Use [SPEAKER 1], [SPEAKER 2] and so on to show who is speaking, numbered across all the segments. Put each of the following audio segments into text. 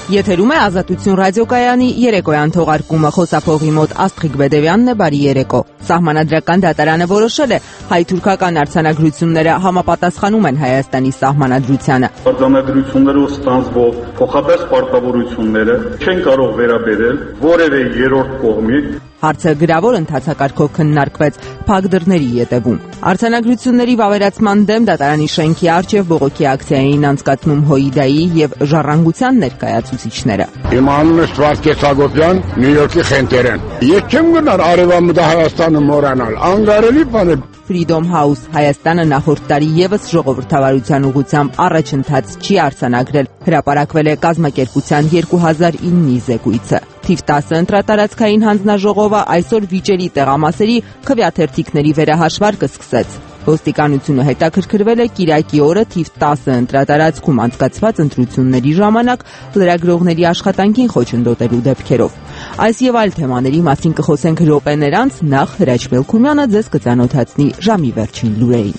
[SPEAKER 1] Եթերում է Ազատություն ռադիոկայանի երեկոյան թողարկումը, խոսափողի մոտ Աստղիկ Բեդևյանն է, բարի երեկո։ Սահմանադրական դատարանը որոշել է, հայ-թուրքական արձանագրությունները համապատասխանում են Հայաստանի սահմանադրությանը։
[SPEAKER 2] Արձանագրություններով ստանձնվող փոխադարձ պարտավորությունները չեն կարող վերաբերել որևէ երրորդ կողմի։
[SPEAKER 1] Հարցը գրավոր ընթացակարգով քննարկվեց փակ դռների ետևում։ Արձանագրությունների վավերացման դեմ դատարանի շենքի առջև բողոքի ակցիա էին անցկացնում ՀՅԴ-ի եւ Ժառանգության ներկայացուցիչները։
[SPEAKER 3] Իմ անունը Վարդգես Հակոբյան, Նյու Յորքի Խենտերեն։ Ես չեմ գնար Արևամուտք Հայաստանը մոռանալ, անգարելի բան է։
[SPEAKER 1] Freedom House Հայաստանը նախորդ տարի եւս ժողովրդավարության ուղղությամբ առաջընթաց չի արձանագրել։ Հրապարակվել է կազմակերպության 2009-ի զեկույցը։ Թիվ 10 ընտրատարածքային հանձնաժողովը այսօր վիճելի տեղամասերի քվեաթերթիկների վերահաշվարկը սկսեց։ Ոստիկանությունը հետաքրքրվել է Կիրակի օրը թիվ 10 ընտրատարածքում անցկացված ընտրությունների ժամանակ լրագրողների աշխատանքին խոչընդոտելու դեպքերով։ Այս եւ այլ թեմաների մասին կխոսենք րոպեներ անց, նախ Հրաչ Մելքումյանը ձեզ կծանոթացնի ժամի վերջին լուրերին։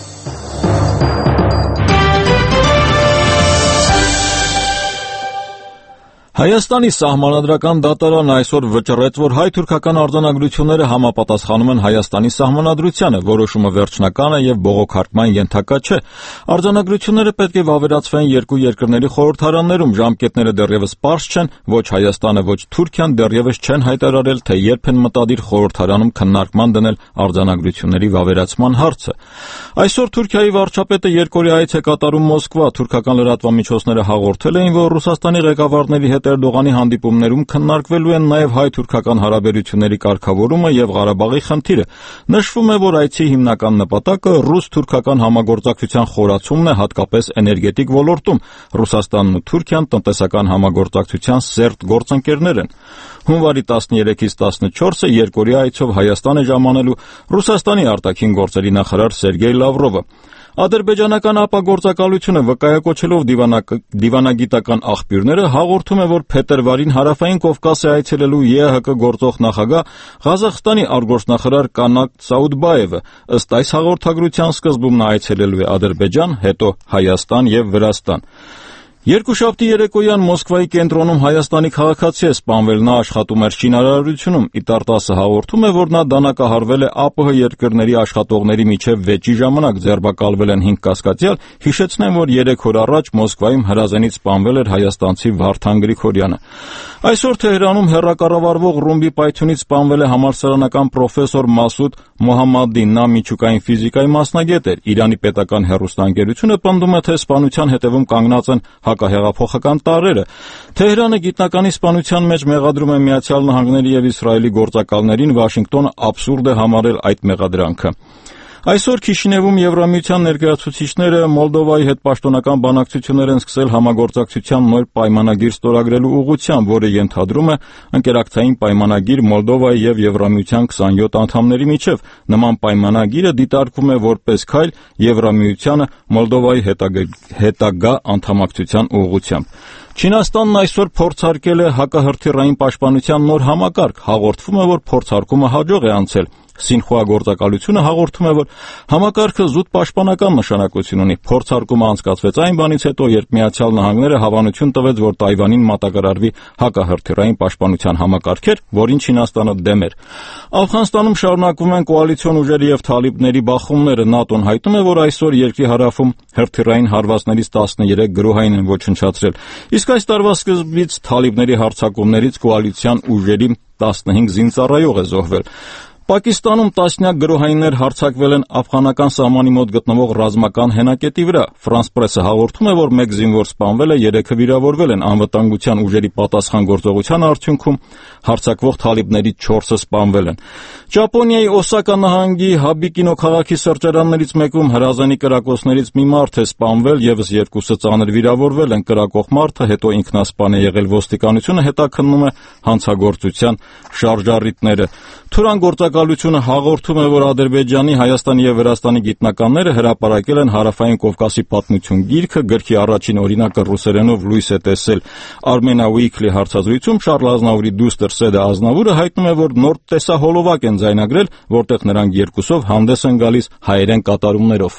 [SPEAKER 4] Հայաստանի սահմանադրական դատարանը այսօր վճռեց, որ հայ-թուրքական արձանագրությունները համապատասխանում են Հայաստանի սահմանադրությանը, որոշումը վերջնական է եւ բողոքարկման ենթակա չէ։ Արձանագրությունները պետք է վավերացվեն երկու երկրների խորհրդարաններում, ժամկետները դեռևս պարզ չեն, ոչ Հայաստանը, ոչ Թուրքիան դեռևս չեն հայտարարել, թե երբ են մտադիր խորհրդարանում քննարկման դնել արձանագրությունների վավերացման հարցը։ Այսօր Թուրքիայի վարչապետը երկօրյա այց է կատարում Մոսկվա, թուրքական լրատվամիջոցները հաղորդել էին, որ Ռուսաստանի ղեկավարների հետ Էրդողանի հանդիպումներում քննարկվելու են նաև հայ-թուրքական հարաբերությունների կարգավորումը եւ Ղարաբաղի խնդիրը։ Նշվում է, որ այցի հիմնական նպատակը ռուս-թուրքական համագործակցության խորացումն է, հատկապես էներգետիկ ոլորտում։ Ռուսաստանն ու Թուրքիան տնտեսական համագործակցության սերտ գործընկերներ են։ Հունվարի 13-ից 14-ը երկօրյա այցով Հայաստան է ժամանելու Ռուսաստանի արտաքին գործերի նախարար Սերգեյ Լավրովը։ Ադրբեջանական ապագործակալությունը վկայակոչելով դիվանագիտական աղբյուրները հաղորդում է, որ փետրվարին Հարավային Կովկաս է այցելելու ԵԱՀԿ գործող նախագահ Ղազախստանի արտգործնախարար Կանատ Սաուդբաևը։ Ըստ այս հաղորդագրության սկզբում նա այցելելու է Ադրբեջան, հետո Հայաստան եւ Վրաստան։ Երկուշաբթի երեկոյան Մոսկվայի կենտրոնում Հայաստանի քաղաքացի է սպանվել, նա աշխատում էր շինարարությունում։ Իտար-10-ը հաղորդում է, որ նա դանակահարվել է ԱՊՀ երկրների աշխատողների միջև վեճի ժամանակ, ձերբակալվել են 5 կասկածյալ։ Հիշեցնեմ, որ 3 օր առաջ Մոսկվայում հրազենից սպանվել էր հայաստանցի Վարդան Գրիգորյանը։ Այսօր Թեհրանում հեռակառավարվող ռումբի պայթյունից սպանվել է համալսարանական պրոֆեսոր Մասուդ Մոհամմադին, նա միջուկային ֆիզիկայի մասնագետ էր։ Իրանի պետական հեռուստաընկերությունը պնդում է, թե սպանության հետևում կանգնած են հակահեղափոխական տարրերը։ Թեհրանը գիտնականի սպանության մեջ մեղադրում է Միացյալ Նահանգների եւ Իսրայելի գործակալներին, Վաշինգտոնը աբսուրդ է համարել այդ մեղադրանքը։ Այսօր Քիշինևում Եվրամիության ներկայացուցիչները Մոլդովայի հետ պաշտոնական բանակցություններ են սկսել համագործակցության նոր պայմանագիր ստորագրելու ուղղությամբ, որը ենթադրում է ընկերակցային պայմանագիր Մոլդովայի եւ Եվրամիության 27 անդամների միջև։ Նման պայմանագիրը դիտարկվում է որպես քայլ Եվրամիությանը Մոլդովայի հետագա անդամակցության ուղղությամբ։ Չինաստանն այսօր փորձարկել է հակահրթիռային պաշտպանության նոր համակարգ։ Հաղորդվում է, որ փորձարկումը հաջող է անցել։ Սինխուա գործակալությունը հաղորդում է, որ համակարգը զուտ պաշտպանական նշանակություն ունի։ Փորձարկումը անցկացվեց այն բանից հետո, երբ Միացյալ Նահանգները հավանություն տվեց, որ Թայվանին մատակարարվի հակահրթիռային պաշտպանության համակարգեր, որին Չինաստանը դեմ էր։ Աֆղանստանում շարունակվում են կոալիցիոն ուժերի եւ թալիբների բախումները։ ՆԱՏՕ-ն հայտնում է, որ այսօր երկրի հարավում հրթիռային հարվածներից 13 գրոհային են ոչնչացրել։ Իսկ այս տարվա սկզբից թալիբների հարձակումներից կոալիցիան ուժերի 15 զինծառայող է զոհվել։ Պակիստանում տասնյակ գրոհայիններ հարձակվել են աֆղանական սահմանի մոտ գտնվող ռազմական հենակետի վրա։ Ֆրանս պրեսը հաղորդում է, որ 1 զինվոր սպանվել է, 3-ը վիրավորվել են։ Անվտանգության ուժերի պատասխանատվության արդյունքում հարձակվող թալիբներից 4-ը սպանվել են։ Ճապոնիայի Օսակա նահանգի Հաբիկինո քաղաքի սրճարաններից մեկում հրազենի կրակոցներից մի մարդ է սպանվել, եւս 2-ը ծանր վիրավորվել են։ Կրակող մարդը հետո ինքնասպան է եղել։ Ոստիկանությունը հետաքննում է հանցագործության շարժառիթները։ Թուրան գործակալությունը հաղորդում է, որ Ադրբեջանի, Հայաստանի եւ Վրաստանի գիտնականները հրապարակել են Հարավային Կովկասի պատմություն գիրքը, գրքի առաջին օրինակը ռուսերենով լույս է տեսել։ Armenia Weekly հարցազրույցում Շարլ Ազնավուրի դուստր Սեդա Ազնավուրը հայտնում է, որ նոր տեսահոլովակ են ձայնագրել, որտեղ նրանք երկուսով հանդես են գալիս հայերեն կատարումներով։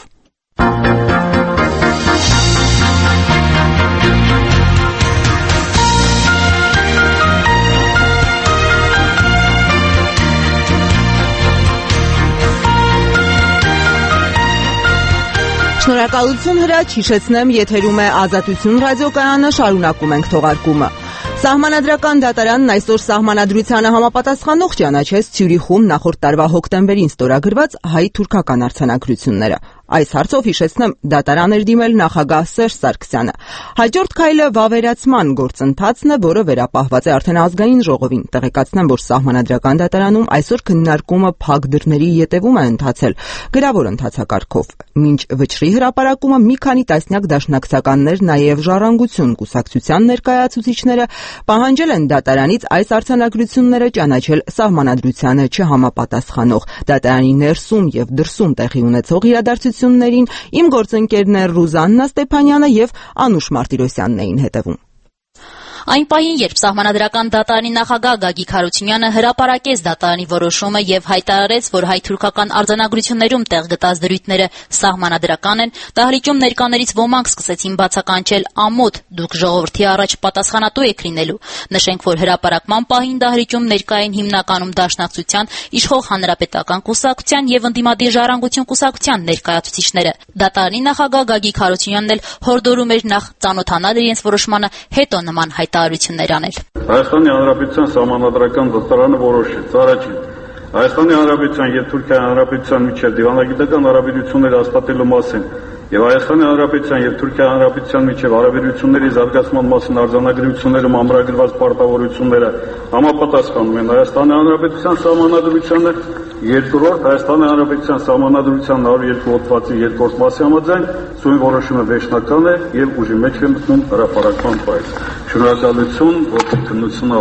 [SPEAKER 1] Շնորհակալություն Հրաչ, հիշեցնեմ, եթերում է Ազատություն ռադիոկայանը, շարունակում ենք թողարկումը։ Սահմանադրական դատարանն այսօր սահմանադրությանը համապատասխանող ճանաչեց Ցյուրիխում նախորդ տարվա հոկտեմբերին ստորագրված հայ-թուրքական արձանագրությունները։ Այս հարցով հիշեցնեմ, դատարան էր դիմել նախագահ Սերժ Սարգսյանը։ Հաջորդ քայլը վավերացման գործընթացն է, որը վերապահված է արդեն ազգային ժողովին։ Տեղեկացնեմ, որ սահմանադրական դատարանում այսօր քննարկումը փակ դռների ետևում է ընթացել գրավոր ընթացակարգով։ Մինչ վճռի հրապարակումը մի քանի տասնյակ դաշնակցականներ, նաև Ժառանգություն կուսակցության ներկայացուցիչները պահանջել են դատարանից այս արձանագրությունները ճանաչել սահմանադրությանը չհամապատասխանող։ Դատարանի ներսում եւ դրսում տեղի ունեցող իրադարձություններին իմ գործընկերներ Ռուզաննա Ստեփանյանը եւ Անուշ Մարտիրոսյանն էին հետևում։
[SPEAKER 5] Այն պահին, երբ սահմանադրական դատարանի նախագահ Գագիկ Հարությունյանը հրապարակեց դատարանի որոշումը եւ հայտարարեց, որ հայ-թուրքական արձանագրություններում տեղ գտած դրույթները սահմանադրական են, դահլիճում ներկաներից ոմանք սկսեցին բացականչել ամոթ, դուք ժողովրդի առաջ պատասխանատու եք լինելու։ Նշենք, որ հրապարակման պահին դահլիճում ներկա էին հիմնականում Դաշնակցության, Իշխող Հանրապետական կուսակցության եւ ընդդիմադիր Ժառանգություն կուսակցության ներկայացուցիչները։ Դատարանի նախագահ Գագիկ Հարությունյանն էլ հորդորում էր նախ ծանոթանալ իրենց որոշմանը, հետո նման հայտարարություններ անել։
[SPEAKER 2] Հայաստանի Հանրապետության սահմանադրական դատարանը որոշեց առաջին Հայաստանի Հանրապետության եւ Թուրքիայի Հանրապետության միջև դիվանագիտական հարաբերությունները հաստատելու մասին եւ Հայաստանի Հանրապետության եւ Թուրքիայի Հանրապետության միջև հարաբերությունների զարգացման մասին արձանագրություններում ամրագրված պարտավորությունները համապատասխանում են Հայաստանի Հանրապետության սահմանադրությանը, երկրորդ Հայաստանի Հանրապետության սահմանադրության 102 հոդվածի 2-րդ մասի համաձայն սույն որոշումը վերջնական է եւ ուժի մեջ է մտնում հրապարակման պահից։ Շնորհակալություն, որ քննությունը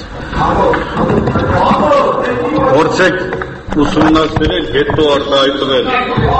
[SPEAKER 2] ավարտվեց։ Փորձեք ուսումնասիրել, հետո արտահայտվել։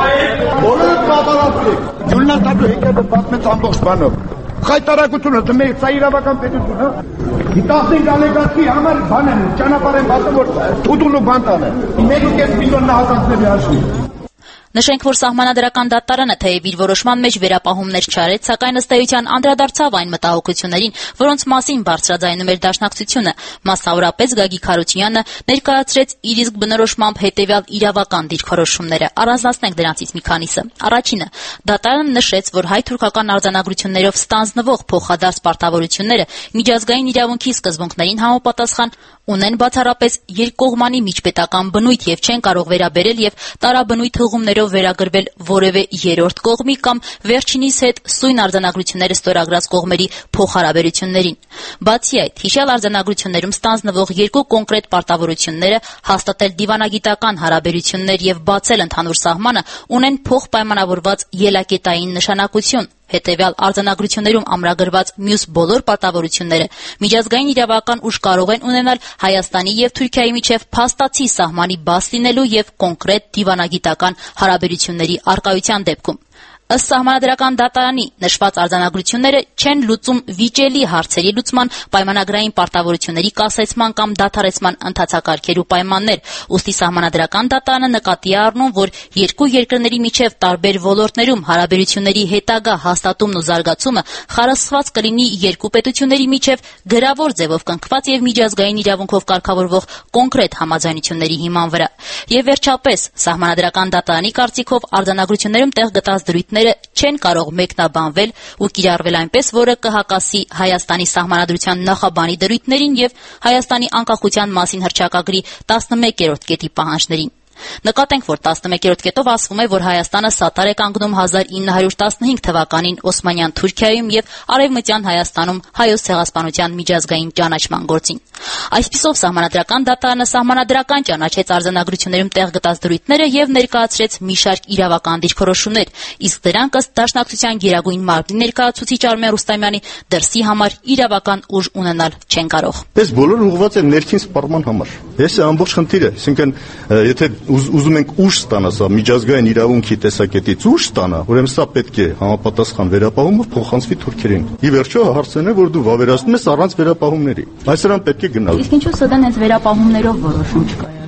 [SPEAKER 3] Բոլորը կատարածեք։ Ջուրնալիստը եկել է պատմեց ամբողջ բանով։ Հայտարարությունը դմե սա իրավական պետություն է։ Դիտախտին գալեգացի համար բան են, ճանապարհ են բացում, որ ուտուլու բան տանը։ 1.5 միլիոն նահատակների հաշվի։
[SPEAKER 5] Նշենք, որ սահմանադրական դատարանը թեև իր որոշման մեջ վերապահումներ չարեց, սակայն ըստ էության անդրադարձավ այն մտահոգություններին, որոնց մասին բարձրաձայնում էր Դաշնակցությունը։ Մասնավորապես Գագիկ Հարությունյանը ներկայացրեց իր իսկ բնորոշմամբ հետևյալ իրավական դիրքորոշումները։ Առանձնացնենք դրանցից մի քանիսը։ Առաջինը, դատարանը նշեց, որ հայ-թուրքական արձանագրություններով ստանձնվող փոխադարձ պարտավորությունները միջազգային իրավունքի սկզբունքներին համապատասխան ունեն բացառապես երկկողմանի միջպետական բնույթ եւ չեն կարող վերաբերել եւ տարաբնույթ հղումներով վերագրվել որևէ երրորդ կողմի կամ վերջինիս հետ սույն արձանագրությունները ստորագրած կողմերի փոխհարաբերություններին։ Բացի այդ, հիշյալ արձանագրություններում ստանձնվող երկու կոնկրետ պարտավորությունները հաստատել դիվանագիտական հարաբերություններ եւ բացել ընդհանուր սահմանը ունեն փոխպայմանավորված ելակետային նշանակություն։ Հետևյալ արձանագրություններում ամրագրված մյուս բոլոր պարտավորությունները միջազգային իրավական ուժ կարող են ունենալ Հայաստանի եւ Թուրքիայի միջև փաստացի սահմանի բաց լինելու եւ կոնկրետ դիվանագիտական հարաբերությունների առկայության դեպքում։ Ըստ սահմանադրական դատարանի նշված արձանագրությունները չեն լուծում վիճելի հարցերի լուծման, պայմանագրային պարտավորությունների կասեցման կամ դադարեցման ընթացակարգեր ու պայմաններ։ Ուստի սահմանադրական դատարանը նկատի է առնում, որ երկու երկրների միջև տարբեր ոլորտներում հարաբերությունների հետագա հաստատումն ու զարգացումը խարսխված կլինի երկու պետությունների միջև գրավոր ձևով կնքված եւ միջազգային իրավունքով կարգավորվող կոնկրետ համաձայնությունների հիման վրա։ Եվ վերջապես, սահմանադրական դատարանի կարծիքով արձանագրություններում տեղ գտած դրույթները չեն կարող մեկնաբանվել ու կիրառվել այնպես, որը կհակասի Հայաստանի սահմանադրության նախաբանի դրույթներին եւ Հայաստանի անկախության մասին հռչակագրի 11-րդ կետի պահանջներին։ Նկատենք, որ 11-րդ կետով ասվում է, որ Հայաստանը սատար է կանգնում 1915 թվականին Օսմանյան Թուրքիայում եւ Արևմտյան Հայաստանում հայոց ցեղասպանության միջազգային ճանաչման գործին։ Այսպիսով սահմանադրական դատարանը սահմանադրական ճանաչեց արձանագրություններում տեղ գտած դրույթները եւ ներկայացրեց մի շարք իրավական դիրքորոշումներ, իսկ դրանք ըստ Դաշնակցության գերագույն մարմնի ներկայացուցիչ Արմեն Ռուստամյանի դրսի համար իրավական ուժ ունենալ չեն կարող։
[SPEAKER 6] Այս բոլորը ուղղված է ներքին սպառման համար։ Այս է ամբողջ խնդիրը, այսինքն եթե ուզում ենք ուժ ստանալ, սա միջազգային իրավունքի տեսակետից ուժ ստանա, ուրեմն սա պետք է համապատասխան վերապահումով փոխանցվի թուրքերին։ Ի վերջո հարցն է, որ դու վավերացնում ես առանց վերապահումների։ Այսրան պետք է գնալ։
[SPEAKER 5] Իսկ ինչու սա դենց վերապահումներով որոշում չկայացավ։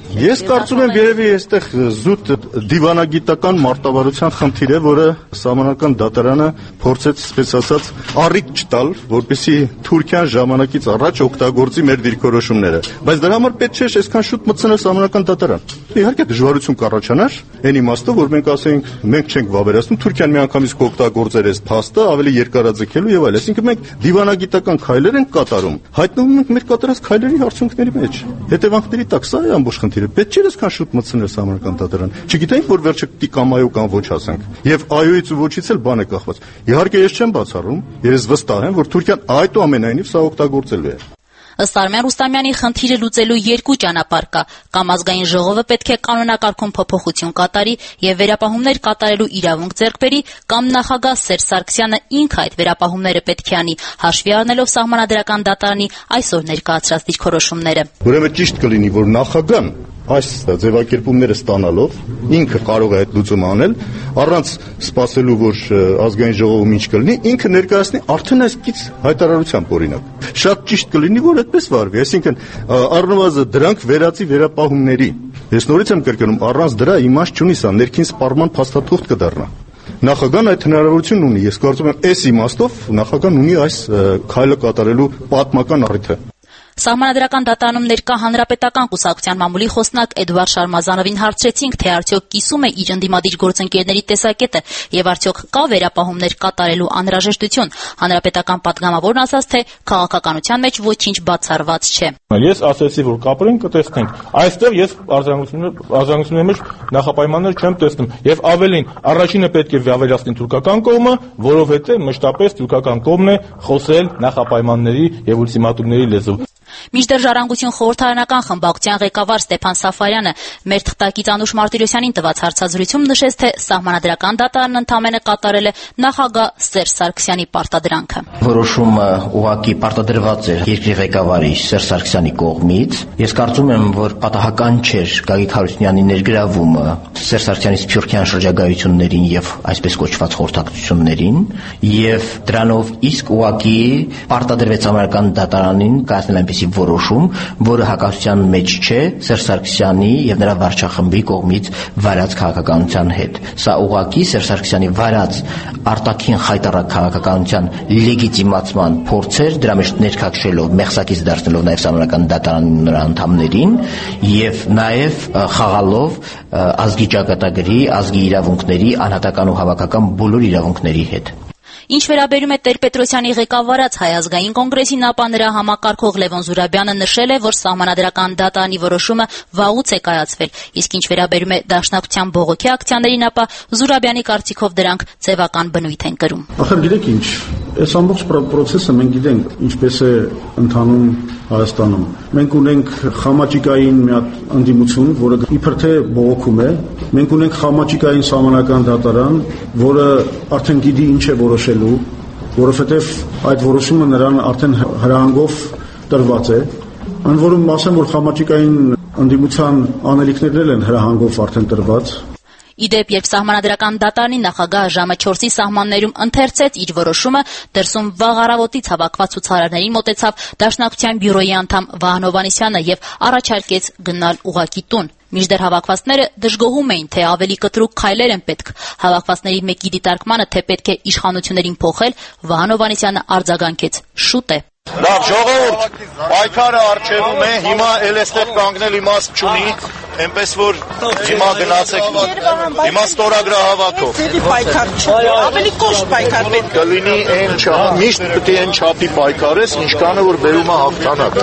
[SPEAKER 6] Ես կարծում եմ երևի այստեղ զուտ դիվանագիտական մարտավարության խնդիր է, որը Սահմանադրական դատարանը փորձեց, այսպես ասած, առիթ չտալ, որպեսզի Թուրքիան ժամանակից առաջ օգտագործի մեր դիրքորոշումները։ Բայց դրա համար պետք չէ այսքան շուտ մտցնել Սահմանադրական դատարան։ Իհարկե դժվարություն կառաջանար, այն իմաստով, որ մենք ասենք, մենք չենք վավերացնում, Թուրքիան միանգամից կօգտագործեր այս փաստը ավելի երկարաձգելու եւ այլ։ Այսինքն մենք դիվանագիտական քայլեր ենք կատարում, հայտնվում ենք մեր կատարած քայլերի արդյունքների մեջ։ Հետևանքների տակ սա է ամբողջ խնդիրը։ Պետք չէ այսքան շուտ մտցնել Սահմանադրական դատարան։ Չգիտենք, որ վերջը պիտի կամ այո կամ ոչ ասենք։ Եվ այոից ու ոչից էլ բան է կախված։ Իհարկե ես չեմ բացառում, ես վստահ եմ, որ Թուրքիան այդուամենայնիվ սա օգտագործելու է։
[SPEAKER 5] Ըստ Արմեն Ռուստամյանի խնդիրը լուծելու երկու ճանապարհ կա, կամ ազգային ժողովը պետք է կանոնակարգում փոփոխություն կատարի եւ վերապահումներ կատարելու իրավունք ձեռք բերի, կամ նախագահ Սերժ Սարգսյանը ինքը այդ վերապահումները պետք է անի, հաշվի առնելով Սահմանադրական դատարանի այսօր ներկայացրած դիրքորոշումները։
[SPEAKER 6] Ուրեմն ճիշտ կլինի, որ նախագահան այս ձևակերպումները ստանալով ինքը կարող է այդ լուծումը անել, առանց սպասելու, որ ազգային ժողովում ինչ կլինի, ինքը ներկայացնի արդեն այսքից հայտարարությամբ օրինակ։ Շատ ճիշտ կլինի, որ այդպես վարվի, այսինքն առնվազն դրանք վերածի վերապահումների։ Ես նորից եմ կրկնում, առանց դրա իմաստ չունի, սա ներքին սպառման փաստաթուղթ կդառնա։ Նախագահան այդ հնարավորությունն ունի, ես կարծում եմ, այս իմաստով նախագահան ունի այս քայլը կատարելու պատմական առիթը։
[SPEAKER 5] Սահմանադրական դատարանում ներկա հանրապետական կուսակցության մամուլի խոսնակ Էդվարդ Շարմազանովին հարցրեցինք, թե արդյոք կիսում է իր ընդդիմադիր գործընկերների տեսակետը եւ արդյոք կա վերապահումներ կատարելու անհրաժեշտություն։ Հանրապետական պատգամավորն ասաց, թե քաղաքականության մեջ ոչինչ բացառված չէ։
[SPEAKER 7] Ես ասացի, որ կապրենք, կտեսնենք։ Այստեղ ես արձագանությունների մեջ նախապայմաններ չեմ տեսնում եւ ավելին, առաջինը պետք է վավերացնի թուրքական կողմը, որովհետեւ մշտապես թուրքական կողմն է խոսել նախապայմանների եւ ուլտիմատումների լեզվով։
[SPEAKER 5] Մինչդեռ Ժառանգություն խորհրդարանական խմբակցության ղեկավար Ստեփան Սաֆարյանը մեր թղթակից Անուշ Մարտիրոսյանին տված հարցազրույցում նշեց, թե Սահմանադրական դատարանն ընդամենը կատարել է նախագահ Սերժ Սարգսյանի պարտադրանքը։
[SPEAKER 8] Որոշումը ուղղակի պարտադրված է երկրի ղեկավարի Սերժ Սարգսյանի կողմից։ Ես կարծում եմ, որ պատահական չէր Գագիկ Հարությունյանի ներգրավումը Սերժ Սարգսյանի Սփյուռքյան շրջագայություններին եւ այսպես կոչված խորհրդակցություններին, եւ դրանով իսկ ուղղակի պարտադրվեց Սահմանադրական դատարանին կայացնել այնպիսի որոշում, որը հակասության մեջ չէ Սերժ Սարգսյանի եւ նրա վարչախմբի կողմից վարած քաղաքականության հետ։ Սա ուղղակի Սերժ Սարգսյանի վարած արտաքին խայտառակ քաղաքականության լեգիտիմացման փորձ էր, դրա մեջ ներքաշելով, մեղսակից դարձնելով նաեւ Սահմանադրական դատարանի նրա անդամներին եւ նաեւ խաղալով ազգի ճակատագրի, ազգի իրավունքների, անհատական ու հավաքական բոլոր իրավունքների հետ։
[SPEAKER 5] Ինչ վերաբերում է Տեր-Պետրոսյանի ղեկավարած Հայ ազգային կոնգրեսին, ապա նրա համակարգող Լևոն Զուրաբյանը նշել է, որ Սահմանադրական դատարանի որոշումը վաղուց է կայացվել, իսկ ինչ վերաբերում է Դաշնակցության բողոքի ակցիաներին, ապա Զուրաբյանի կարծիքով դրանք ձևական բնույթ են կրում։
[SPEAKER 2] Ախր գիտեք ինչ, այս ամբողջ process-ը մենք գիտենք ինչպես է ընթանում Հայաստանում։ Մենք ունենք խամաճիկային մի հատ ընդդիմություն, որը իբր թե բողոքում է, մենք ունենք խամաճիկային Սահմանադրական դատարան, որը արդեն գիտի ինչ է որոշելու, որովհետև այդ որոշումը նրան արդեն հրահանգով տրված է։ Ընդ որում ասեմ, որ խամաճիկային ընդդիմության անելիքներն են հրահանգով արդեն տրված։
[SPEAKER 5] Իդեպ, երբ Սահմանադրական դատարանի նախագահը ժամը 4-ի սահմաններում ընթերցեց իր որոշումը, դրսում վաղ առավոտից հավաքված ցուցարարներին մոտեցավ Դաշնակցության բյուրոյի անդամ Վահան Հովհաննիսյանը եւ առաջարկեց գնալ ուղղակի տուն։ Մինչդեռ հավաքվածները դժգոհում էին, թե ավելի կտրուկ քայլեր են պետք։ Հավաքվածների մեկի դիտարկմանը, թե պետք է իշխանություններին փոխել, Վահան Հովհաննիսյանը արձագանքեց. շուտ է։
[SPEAKER 9] Լավ, ժողովուրդ, պայքարը արժևում է, հիմա էլ էստեղ կանգնել իմաստ չունի, այնպես որ հիմա գնացեք, հիմա ստորագրահավաքով։
[SPEAKER 10] Պայքար չի, ավելի կոշտ պայքար պետք
[SPEAKER 9] կլինի այն միշտ պետք է այն չափի պայքարես, ինչքանը որ բերում է հաղթանակ։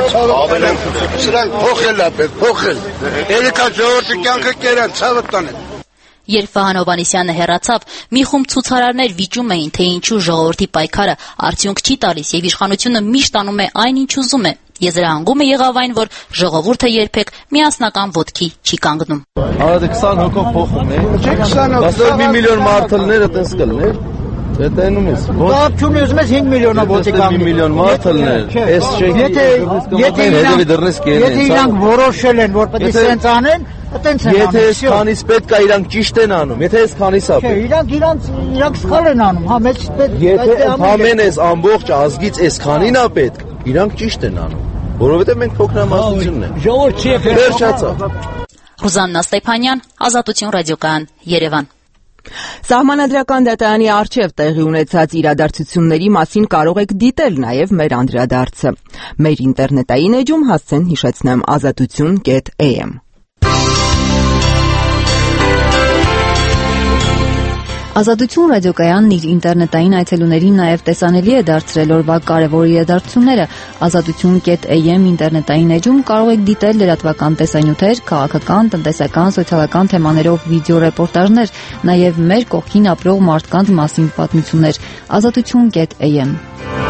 [SPEAKER 3] Սրանք փոխել է պետք, փոխել։ Երեքա ժողովրդի կյանքը կերան, ցավը տանեն։
[SPEAKER 5] Երբ Վահան Հովհաննիսյանը հեռացավ, մի խումբ ցուցարարներ վիճում էին, թե ինչու ժողովրդի պայքարը արդյունք չի տալիս եւ իշխանությունը միշտ անում է այն, ինչ ուզում է։ Եզրահանգումը եղավ այն, որ ժողովուրդը երբեք միասնական ոտքի չի կանգնում։
[SPEAKER 11] Արդ 20 հոգով փոխում է։ Չէ 20 հոգով։ 1 միլիոն մարդներ այդպես կլներ։ Դետենում ես։
[SPEAKER 10] Բاب չունի ուզում ես 5 միլիոնա ոտի կանգնում։
[SPEAKER 11] 1 միլիոն մարդներ։ Էս չէ։
[SPEAKER 10] Եթե իրանք որոշել են, որ պետք է սենց անեն, այտենց են անում։
[SPEAKER 11] Եթե այս քանից պետք է իրանք ճիշտ են անում, եթե այս քանից է։
[SPEAKER 10] Չէ, իրանք սխալ են անում, հա, մեծ պետք։
[SPEAKER 11] Եթե ընդհանրեն այս ամբողջ ազգից այս քանին է պետք, իրանք ճիշտ են անում, որովհետև մենք փոքրամասնությունն ենք։
[SPEAKER 10] Ժողովուրդ չի
[SPEAKER 11] վերջացավ։
[SPEAKER 5] Ռուզաննա Ստեփանյան, Ազատություն ռադիոկայան, Երևան։
[SPEAKER 1] Սահմանադրական դատարանի առջև տեղի ունեցած իրադարձությունների մասին կարող եք դիտել նաև մեր անդրադարձը։ Մեր ինտերնետային էջում հասցեն հիշեցնեմ azatutun.am։
[SPEAKER 12] Ազատություն ռադիոկայանն իր ինտերնետային այցելուներին նաև տեսանելի է դարձրել օրվա կարևոր իրադարձությունները։ Azatutun.am ինտերնետային էջում կարող եք դիտել լրատվական տեսանյութեր, քաղաքական, տնտեսական, սոցիալական թեմաներով վիդեո ռեպորտաժներ, նաև մեր կողքին ապրող մարդկանց մասին պատմություններ։ Azatutun.am։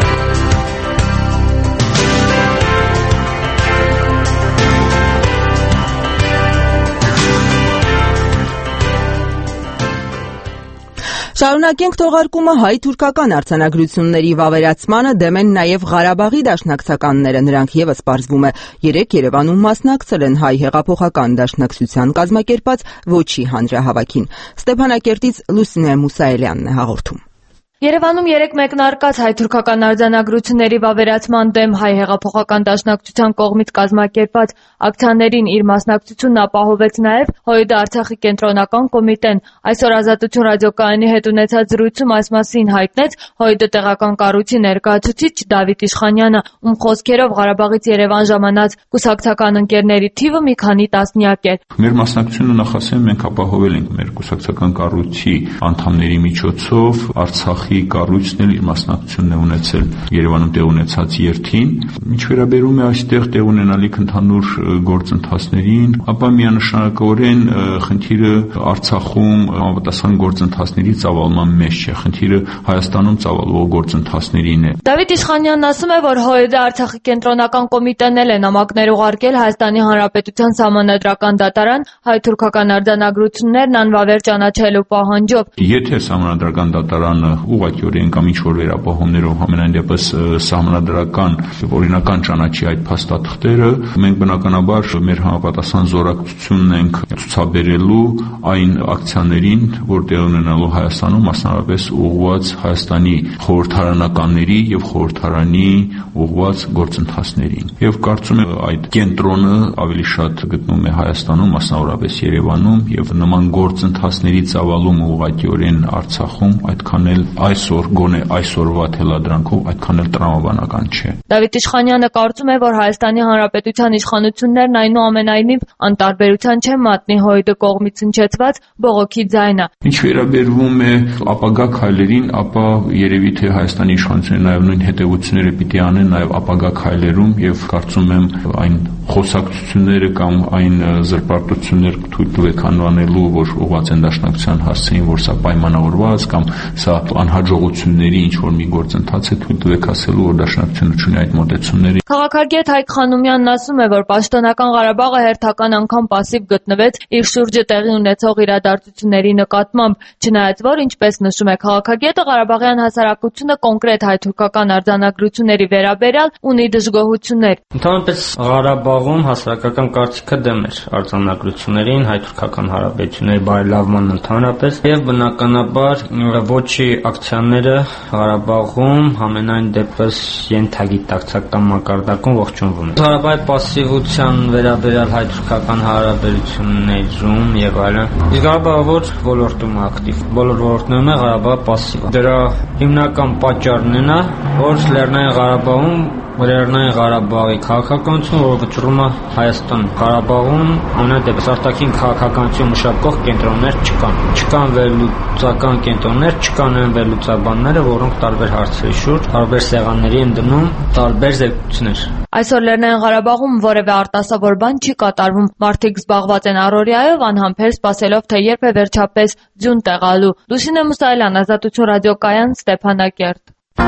[SPEAKER 1] Շարունակենք թողարկումը հայ-թուրքական արձանագրությունների վավերացմանը դեմ են նաև Ղարաբաղի դաշնակցականները, նրանք եւս պարզվում է 3 Երևանում մասնակցել են հայ հեղափոխական դաշնակցության կազմակերպած ոչի հանրահավաքին։ Ստեփանակերտից Լուսինե Մուսայելյանն է հաղորդում։
[SPEAKER 13] Երևանում 3 մեկնարկած հայ-թուրքական արձանագրությունների վավերացման դեմ հայ հեղափոխական դաշնակցության կողմից կազմակերպած ակցիաներին իր մասնակցությունն ապահովեց նաև ՀՅԴ Արցախի կենտրոնական կոմիտեն։ Այսօր Ազատություն ռադիոկայանի հետ ունեցած զրույցում այս մասին հայտնեց ՀՅԴ տեղական կառույցի ներկայացուցիչ Դավիթ Իշխանյանը, ում խոսքերով Ղարաբաղից Երևան ժամանած կուսակցական ընկերների թիվը մի քանի տասնյակ էր։
[SPEAKER 14] Մեր մասնակցությունը նախասեն մենք ապահովել ենք մեր կուսակցական կառույցի անդամների միջոցով Արցախ կառույցն էլ իր մասնակցությունն է ունեցել Երևանում տեղ ունեցած երթին։ Ինչ վերաբերում է այստեղ տեղ ունենալիք ընդհանուր գործընթացներին, ապա միանշանակորեն խնդիրը Արցախում համապատասխան գործընթացների ծավալման մեջ չէ, խնդիրը Հայաստանում ծավալվող գործընթացներին է։
[SPEAKER 13] Դավիթ Իշխանյանն ասում է, որ ՀՅԴ Արցախի կենտրոնական կոմիտեն էլ է նամակներ ուղարկել Հայաստանի Հանրապետության Սահմանադրական դատարան հայ-թուրքական արձանագրություններն անվավեր ճանաչելու պահանջով։
[SPEAKER 14] Եթե Սահմանադրական դատարանը ուղղակիորեն կամ ինչ-որ վերապահումներով համենայն դեպս սահմանադրական օրինական ճանաչի այդ փաստաթղթերը, մենք բնականաբար մեր համապատասխան զորակցությունն ենք ցուցաբերելու այն ակցիաներին, որ տեղ ունենալու Հայաստանում, մասնավորապես ուղղված Հայաստանի խորհրդարանականների եւ խորհրդարանի ուղղված գործընթացներին։ Եվ կարծում եմ այդ կենտրոնը ավելի շատ գտնվում է Հայաստանում, մասնավորապես Երևանում, եւ նման գործընթացների ծավալումը ուղղակիորեն Արցախում այդքան էլ այսօր գոնե այսօրվա թելադրանքով այդքան էլ տրամաբանական չէ։
[SPEAKER 13] Դավիթ Իշխանյանը կարծում է, որ Հայաստանի Հանրապետության իշխանություններն այնուամենայնիվ անտարբերության չեն մատնի ՀՅԴ կողմից հնչեցված բողոքի ձայնը։
[SPEAKER 14] Ինչ վերաբերվում է ապագա քայլերին, ապա երևի թե Հայաստանի իշխանությունները նաև նույն հետևությունները պիտի անեն նաև ապագա քայլերում եւ կարծում եմ այն խոսակցությունները կամ այն զրպարտություններ թույլ տվեք անվանելու, որ ուղղված են դաշնակցության հասցեին, որ սա պայմանավորված կամ սա անհաջողությունների ինչ որ մի գործընթաց է, թույլ տվեք ասելու, որ դաշնակցությունը ունի այդ մոտեցումների։
[SPEAKER 13] Քաղաքագետ Հայկ Խանոմյանն ասում է, որ պաշտոնական Ղարաբաղը հերթական անգամ пассив գտնվեց իր շուրջը տեղի ունեցող իրադարձությունների նկատմամբ, չնայած որ, ինչպես նշում է քաղաքագետը, Ղարաբաղյան հասարակությունը կոնկրետ հայ-թուրքական արձանագրությունների վերաբերյալ ունի դժգոհություններ։
[SPEAKER 15] Ընդհանրապես Ղարաբաղում հասարակական կարծիքը դեմ էր արձանագրություններին, հայ-թուրքական հարաբերությունների բարելավման ընդհանրապես եւ բնականաբար ոչի ակցիաները Ղարաբաղում համենայն դեպս ենթագիտակցական մակարդակում ողջունվում են։ Ղարաբաղի пассивության վերաբերյալ հայ-թուրքական հարաբերություններում եւ այլն։ Իսկ Ղարաբաղը որ ոլորտում է ակտիվ, բոլոր ոլորտներում է Ղարաբաղը пассив։ Դրա հիմնական պատճառն է, որ Լեռնային Ղարաբաղում Լեռնային Ղարաբաղի քաղաքականություն, որ վճռում է Հայաստան։ Ղարաբաղում ամենադեպս արտաքին քաղաքականություն մշակող կենտրոններ չկան։ Չկան վերլուծական կենտրոններ, չկան այն վերլուծաբանները, որոնք տարբեր հարցերի շուրջ, տարբեր սեղանների են դնում տարբեր զեկույցներ։
[SPEAKER 13] Այսօր Լեռնային Ղարաբաղում որևէ արտասովոր բան չի կատարվում։ Մարդիկ զբաղված են առօրյայով, անհամբեր սպասելով, թե երբ է վերջապես ձյուն տեղալու։ Լուսինե Մուսայելյան, Ազատություն ռադիոկայան, Ստեփանակերտ։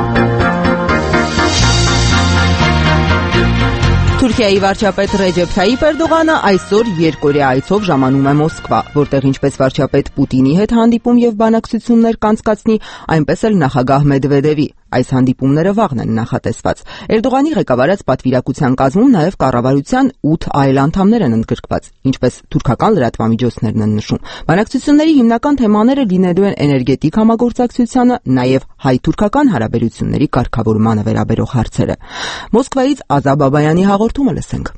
[SPEAKER 1] Թուրքիայի վարչապետ Ռեջեփ Թայիփ Էրդողանը այսօր երկօրյա այցով ժամանում է Մոսկվա, որտեղ ինչպես վարչապետ Պուտինի հետ հանդիպում եւ բանակցություններ կանցկացնի, այնպես էլ նախագահ Մեդվեդևի։ Այս հանդիպումները վաղն են նախատեսված։ Էրդողանի ղեկավարած պատվիրակության կազմում նաև կառավարության 8 այլ անդամներ են ընդգրկված, ինչպես թուրքական լրատվամիջոցներն են նշում։ Բանակցությունների հիմնական թեմաները լինելու են էներգետիկ համագործակցությանը, նաև հայ-թուրքական հարաբերությունների կարգավորմանը վերաբերող հարցերը։ Մոսկվայից Ազա Բաբայանի հաղորդումը լսենք։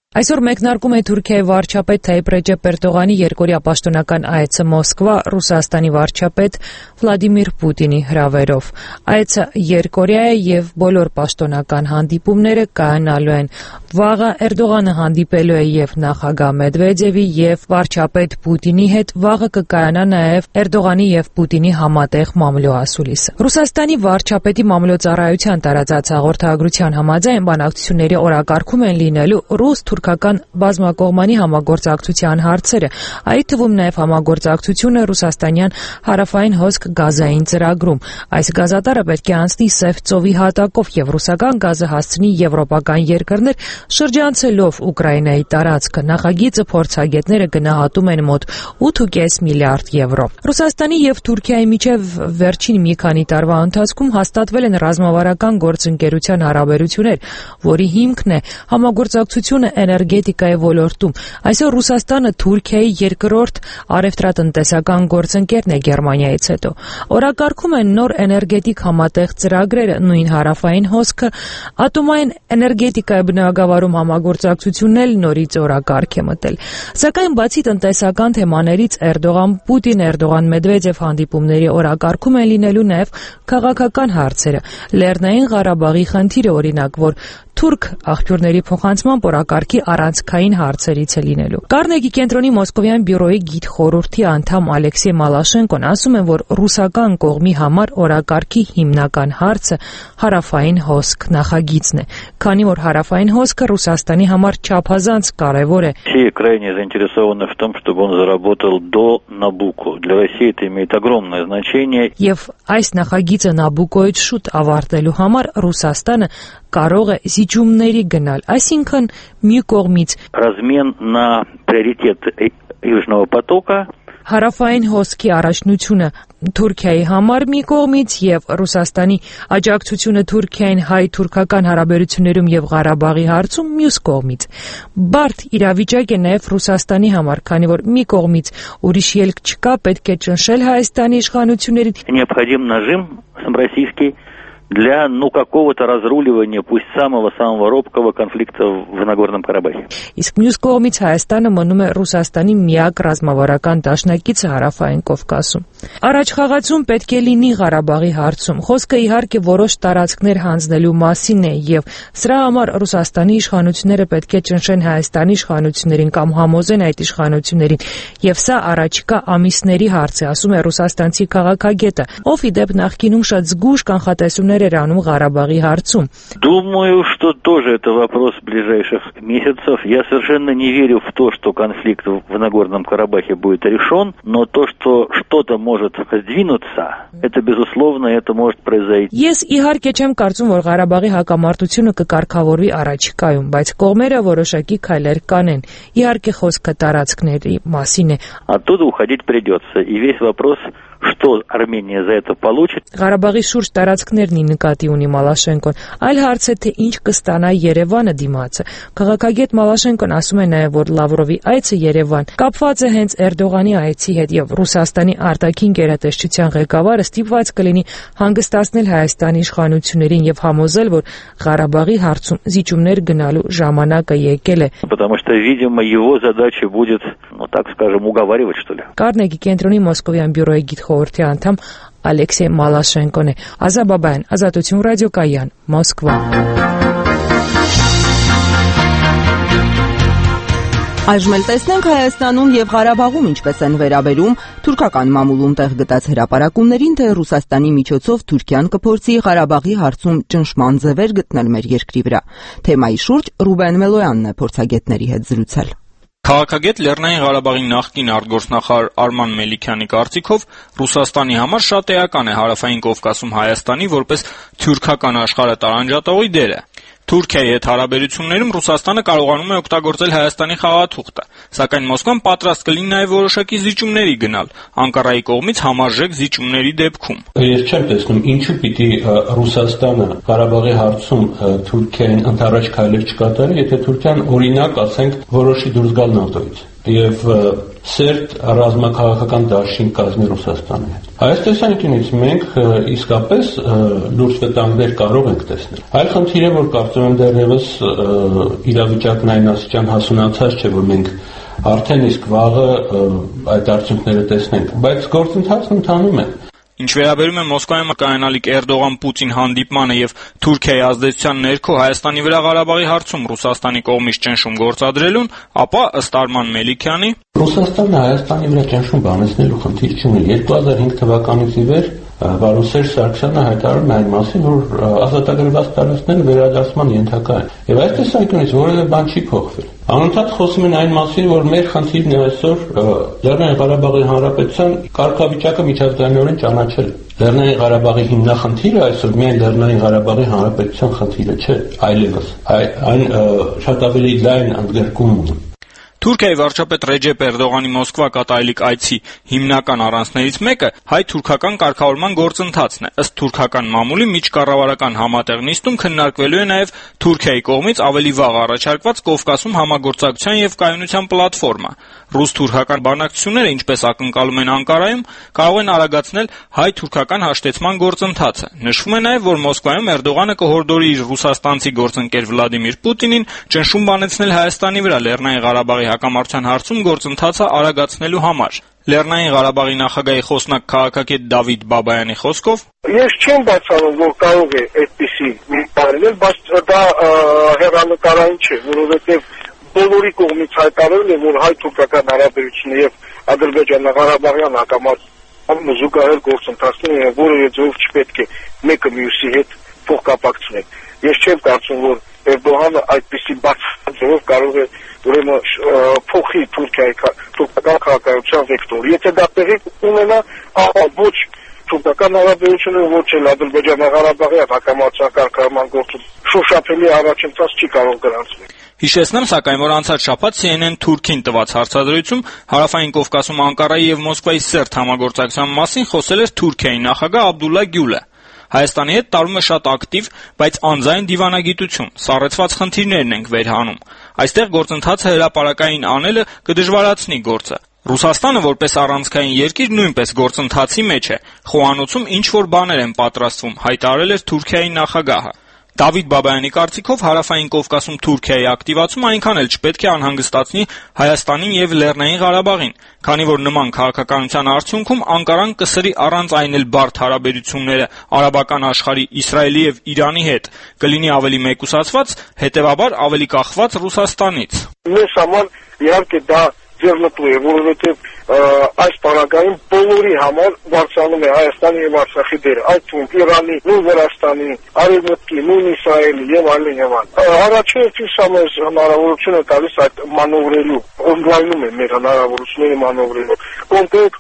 [SPEAKER 16] Այսօր մեկնարկում է Թուրքիայի վարչապետ Թայիպ Ռեջեփ Էրդողանի երկօրյա պաշտոնական այցը Մոսկվա Ռուսաստանի վարչապետ Վլադիմիր Պուտինի հրավերով։ Այցը երկօրյա է եւ բոլոր պաշտոնական հանդիպումները կայանալու են։ Վաղը Էրդողանը հանդիպելու է եւ նախագահ Մեդվեդևի եւ վարչապետ Պուտինի հետ, վաղը կկայանա նաեւ Էրդողանի եւ Պուտինի համատեղ մամլոասուլիսը։ Ռուսաստանի վարչապետի մամլոյցարայության տարածած հաղորդագրության համաձայն բանակցությունների օրակարգում են լինելու ռուս-թուրքական բազմակողմանի համագործակցության հարցերը, այդ թվում նաև համագործակցությունը ռուսաստանյան հարավային հոսք գազային ծրագրում։ Այս գազատարը պետք է անցնի Սև ծովի հատակով եւ ռուսական գազը հասցնի եվրոպական երկրներ, շրջանցելով Ուկրաինայի տարածքը։ Նախագիծը փորձագետները գնահատում են մոտ 8.5 միլիարդ եվրո։ Ռուսաստանի եւ Թուրքիայի միջև վերջին մի քանի տարվա ընթացքում հաստատվել են ռազմավարական գործընկերության հարաբերություններ, որի հիմքն է համագործակցությունը էներգետիկայի ոլորտում։ Այսօր Ռուսաստանը Թուրքիայի երկրորդ առևտրատնտեսական գործընկերն է Գերմանիայից հետո։ Օրակարգում են նոր էներգետիկ համատեղ ծրագրերը, նույն հարավային հոսքը, ատոմային էներգետիկայի բնագավառում համագործակցությունն էլ նորից օրակարգ է մտել։ Սակայն բացի տնտեսական թեմաներից Էրդողան-Պուտին, Էրդողան-Մեդվեդև հանդիպումների օրակարգում են լինելու նաև քաղաքական հարցերը։ Լեռնային Ղարաբաղի խնդիրը, օրինակ, որ թուրք աղբյուրների փոխանցման օրակարգի առանցքային հարցերից է լինելու։ Կարնեգի կենտրոնի Մոսկովյան բյուրոյի գիտխորհրդի անդամ Ալեքսեյ Մալաշենկոն ասում է, որ ռուսական կողմի համար օրակարգի հիմնական հարցը հարավային հոսք նախագիծն է, քանի որ հարավային հոսքը Ռուսաստանի համար չափազանց կարևոր է։
[SPEAKER 17] Крайне заинтересованы в том, чтобы он заработал до Набуко. Для России это имеет огромное значение.
[SPEAKER 16] Եվ այս նախագիծը Նաբուկոյից շուտ ավարտելու համար Ռուսաստանը կարող է զիջումների գնալ, այսինքն մի կողմից
[SPEAKER 17] размен на приоритет Южного потока.
[SPEAKER 16] Հարավային հոսքի առաջնությունը Թուրքիայի համար մի կողմից եւ Ռուսաստանի աջակցությունը Թուրքիային հայ-թուրքական հարաբերություններում եւ Ղարաբաղի հարցում մյուս կողմից։ Բարդ իրավիճակ է նաեւ Ռուսաստանի համար, քանի որ մի կողմից ուրիշ ելք չկա, պետք է ճնշել Հայաստանի իշխանություններին։
[SPEAKER 17] Необходим нажим российский для какого-то разруливания, пусть самого робкого конфликта в Нагорном Карабахе.
[SPEAKER 16] Իսկ մյուս կողմից Հայաստանը մնում է Ռուսաստանի միակ ռազմավարական դաշնակիցը հարավային Կովկասում։ Առաջ խաղացում պետք է լինի Ղարաբաղի հարցում։ Խոսքը իհարկե որոշ տարածքներ հանձնելու մասին է եւ սրա համար Ռուսաստանի իշխանությունները պետք է ճնշեն Հայաստանի իշխանություններին կամ համոզեն այդ իշխանություններին, եւ սա առաջիկա ամիսների հարց է, ասում է ռուսաստանցի քաղաքագետը, ով ի դեպ նախկինում շատ զգույշ կանխատեսումներ Ղարաբաղի հարցում։
[SPEAKER 17] Думаю, что тоже это вопрос ближайших месяцев. Я совершенно не верю в то, что конфликт в Нагорном Карабахе будет решен, но то, что что-то может сдвинуться, это безусловно, это может произойти.
[SPEAKER 16] Ես իհարկե չեմ կարծում, որ Ղարաբաղի հակամարտությունը կկարգավորվի առաջիկայում, բայց կողմերը որոշակի քայլեր կանեն։ Իհարկե խոսքը տարածքների մասին է։
[SPEAKER 17] Оттуда уходить придется. И весь вопрос, что Армения за это получит.
[SPEAKER 16] Ղարաբաղի շուրջ տարածքներն նկատի ունի Մալաշենկոն, այլ հարց է, թե ինչ կստանա Երևանը դիմացը։ Քաղաքագետ Մալաշենկոն ասում է նաև, որ Լավրովի այցը Երևան կապված է հենց Էրդողանի այցի հետ եւ Ռուսաստանի արտաքին գերատեսչության ղեկավարը ստիպված կլինի հանգստացնել Հայաստանի իշխանություններին եւ համոզել, որ Ղարաբաղի հարցում զիջումներ գնալու ժամանակը եկել է։
[SPEAKER 17] Потому что, видимо, его задача будет, так скажем, уговаривать, что ли.
[SPEAKER 16] Կարնեգի կենտրոնի Մոսկովյան բյուրոյի գիտխորհրդի անդամ Ալեքսեյ Մալաշենկոն է։ Ազաբաբայան, Ազատություն ռադիոկայան, Մոսկվա։
[SPEAKER 1] Այժմ էլ տեսնենք Հայաստանում եւ Ղարաբաղում ինչպես են վերաբերում թուրքական մամուլում տեղ գտած հրապարակումներին, թե Ռուսաստանի միջոցով Թուրքիան կփորձի Ղարաբաղի հարցում ճնշման ձևեր գտնել մեր երկրի վրա։ Թեմայի շուրջ Ռուբեն Մելոյանն է փորձագետների հետ զրուցել։
[SPEAKER 18] Քաղաքագետ Լեռնային Ղարաբաղի նախկին արտգործնախարար Արման Մելիքյանի կարծիքով Ռուսաստանի համար շատ էական է հարավային Կովկասում Հայաստանի որպես թուրքական աշխարհատարանջատողի դերը։ Թուրքիայի հետ հարաբերություններում Ռուսաստանը կարողանում է օգտագործել Հայաստանի խաղաթուղթը, սակայն Մոսկվան պատրաստ կլինի նաև որոշակի զիջումների գնալ Անկարայի կողմից համարժեք զիջումների դեպքում։
[SPEAKER 19] Ես չեմ տեսնում ինչու պիտի Ռուսաստանը Ղարաբաղի հարցում Թուրքիային ընդառաջ քայլեր չկատարի, եթե Թուրքիան օրինակ, ասենք, որոշի դուրս գալ ՆԱՏՕ-ից։ եւ սերտ ռազմաքաղաքական դաշինք կազմի Ռուսաստանի հետ։ Այս տեսանկյունից մենք իսկապես լուրջ վտանգներ կարող ենք տեսնել։ Այլ խնդիր է, որ կարծում եմ դեռևս իրավիճակն այն աստիճան հասունացած չէ, որ մենք արդեն իսկ վաղը այդ արդյունքները տեսնենք, բայց գործընթացն ընթանում է։
[SPEAKER 18] Ինչ վերաբերում է Մոսկվայում կայանալիք Էրդողան-Պուտին հանդիպմանը եւ Թուրքիայի ազդեցության ներքո Հայաստանի վրա Ղարաբաղի հարցում Ռուսաստանի կողմից ճնշում գործադրելուն, ապա ըստ Արման Մելիքյանի
[SPEAKER 19] Ռուսաստանը Հայաստանի վրա ճնշում բանեցնելու խնդիր չունի։ 2005 թվականից ի վեր Պարոն Սերժ Սարգսյանը հայտարարում է այն մասին, որ ազատագրված տարածքները վերադարձման ենթակա են։ Եվ այս տեսանկյունից որևէ բան չի փոխվել։ Անընդհատ խոսում են այն մասին, որ մեր խնդիրն է այսօր Լեռնային Ղարաբաղի Հանրապետության կարգավիճակը միջազգայինորեն ճանաչել։ Լեռնային Ղարաբաղի հիմնախնդիրը այսօր միայն Լեռնային Ղարաբաղի Հանրապետության խնդիրը չէ, այլևս այն շատ ավելի լայն ընդգրկում ունի։
[SPEAKER 18] Թուրքիայի վարչապետ Ռեջեփ Էրդողանի Մոսկվա կատարելիք այցի հիմնական առանցքներից մեկը հայ-թուրքական կարգավորման գործընթացն է։ Ըստ թուրքական մամուլի միջկառավարական համատեղ նիստում քննարկվելու է նաև Թուրքիայի կողմից ավելի վաղ առաջարկված Կովկասում համագործակցության եւ կայունության պլատֆորմա։ Ռուս-թուրքական բանակցությունները, ինչպես ակնկալում են Անկարայում, կարող են արագացնել հայ-թուրքական հաշտեցման գործընթացը։ Նշվում է նաև, որ Մոսկվայում Էրդողանը կհորդորի իր ռուսաստանցի գործընկեր Վլադիմիր Պուտինին ճնշում բանեցնել Հայաստանի վրա Լեռնային Ղարաբաղի հակամարտության հարցում գործընթացը արագացնելու համար։ Լեռնային Ղարաբաղի նախագահի խոսնակ քաղաքագետ Դավիթ Բաբայանի խոսքով
[SPEAKER 20] Ես չեմ բացառում, որ կարող է այդպիսի մի բան լինել, բայց դա հեռանկարային չէ, որովհետև բոլորի կողմից հայտարարել է, որ հայ-թուրքական հարաբերությունները եւ Ադրբեջան-Ղարաբաղյան հակամարտությունը զուգահեռ գործընթացներ են, որը ձեւով չպետք է մեկը մյուսի հետ փոխկապակցնել։ Ես չեմ կարծում, որ Էրդողանը այդպիսի բացարձակ կարող է ուրեմն փոխի Թուրքիայի թուրքական քաղաքականության վեկտորը։ Եթե դա տեղի ունենա, ապա ոչ թուրքական հարաբերությունները, ոչ էլ Ադրբեջան-Ղարաբաղի հակամարտության կարգավորման գործում շոշափելի առաջընթաց չի կարող գրանցվել։
[SPEAKER 18] Հիշեցնեմ, սակայն, որ անցած շաբաթ CNN Թուրքին տված հարցազրույցում Հարավային Կովկասում Անկարայի եւ Մոսկվայի սերտ համագործակցության մասին խոսել էր Թուրքիայի նախագահ Աբդուլլա Գյուլը։ Հայաստանի հետ տարվում է շատ ակտիվ, բայց անձայն դիվանագիտություն, սառեցված խնդիրներն ենք վերհանում։ Այստեղ գործընթացը հրապարակային անելը կդժվարացնի գործը։ Ռուսաստանը որպես առանցքային երկիր նույնպես գործընթացի մեջ է։ Խոհանոցում ինչ որ բաներ են պատրաստվում, հայտարարել էր Թուրքիայի նախագահը։ Դավիթ Բաբայանի կարծիքով Հարավային Կովկասում Թուրքիայի ակտիվացումը այնքան էլ չպետք է անհանգստացնի Հայաստանին եւ Լեռնային Ղարաբաղին, քանի որ նման քաղաքականության արդյունքում Անկարան կսրի առանց այն էլ բարդ հարաբերությունները արաբական աշխարհի Իսրայելի եւ Իրանի հետ, կլինի ավելի մեկուսացված, հետեւաբար ավելի կախված Ռուսաստանից։
[SPEAKER 20] Մեզ համար իհարկե դա ձեռնտու է, որովհետև այս պարագայում բոլորի համար բարձրանում է Հայաստանի եւ Արցախի դերը, այդ թվում Իրանի, նույն Վրաստանի, Արևմուտքի, նույն Իսրայելի եւ այլն եւ այլն։ Առաջին ցույցը հնարավորություն է տալիս այդ մանևրելու, օնլայնում է մեր հնարավորությունները մանևրելու։ Կոնկրետ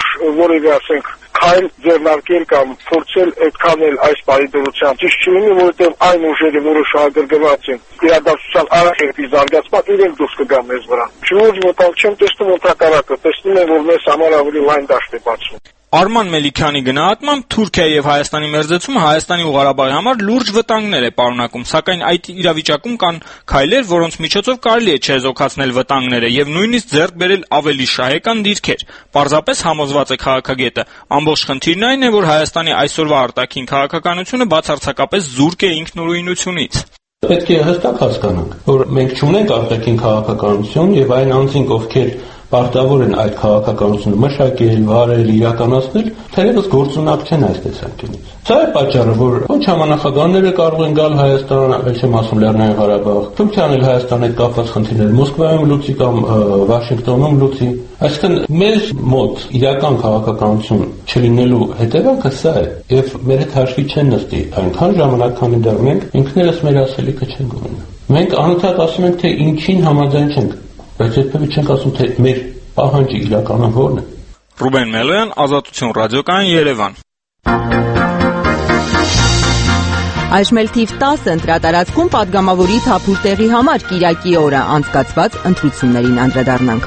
[SPEAKER 20] որևէ ասենք քայլ ձեռնարկել կամ փորձել այդքան էլ այս բարիդրությամբ ճիշտ չլինի, որովհետև այն ուժերը, որը շահագրգռված են իրադարձության առաջի զարգացման, իրենք դուրս կգան մեզ վրա։ Ոչ ոք չեմ տեսնում ընդհակառակը, տեսնում եմ, որ մեզ համար ավելի լայն դաշտ է բացվում։
[SPEAKER 18] Արման Մելիքյանի գնահատմամբ Թուրքիայի եւ Հայաստանի մերձեցումը Հայաստանի ու Ղարաբաղի համար լուրջ վտանգներ է պարունակում, սակայն այդ իրավիճակում կան քայլեր, որոնց միջոցով կարելի է չեզոքացնել վտանգները եւ նույնիսկ ձեռք բերել ավելի շահեկան դիրքեր։ Պարզապես համոզված է քաղաքագետը, ամբողջ խնդիրն այն է, որ Հայաստանի այսօրվա արտաքին քաղաքականությունը բացարձակապես զուրկ է ինքնուրույնությունից։
[SPEAKER 19] Պետք է հստակ հասկանանք, որ մենք չունենք արտաքին քաղաքականություն եւ այն անձինք, ովքեր պարտավոր են այդ քաղաքականությունը մշակել, վարել, իրականացնել, թերևս գործունակ չեն այս տեսանկյունից։ Սա է պատճառը, որ ոչ համանախագահները կարող են գալ Հայաստան, այլ չեմ ասում Լեռնային Ղարաբաղ, Թուրքիան էլ Հայաստանի հետ կապված խնդիրներ Մոսկվայում լուծի կամ Վաշինգտոնում լուծի։ Այսինքն մեր մոտ իրական քաղաքականություն չլինելու հետևանքը սա է, եւ մեր հետ հաշվի չեն նստի այնքան ժամանակ, քանի դեռ մենք ինքներս մեր ասելիքը չենք ունենա։ Մենք անընդհատ ասում ենք, թե ինչին համաձայն չենք, բայց երբևէ չենք ասում, թե մեր պահանջը իրականում որն է։
[SPEAKER 18] Ռուբեն Մելոյան, Ազատություն ռադիոկայան, Երևան։
[SPEAKER 1] Այժմ էլ թիվ 10 ընտրատարածքում падգամավորի թափուր տեղի համար Կիրակի օրը անցկացված ընտրություններին անդրադառնանք։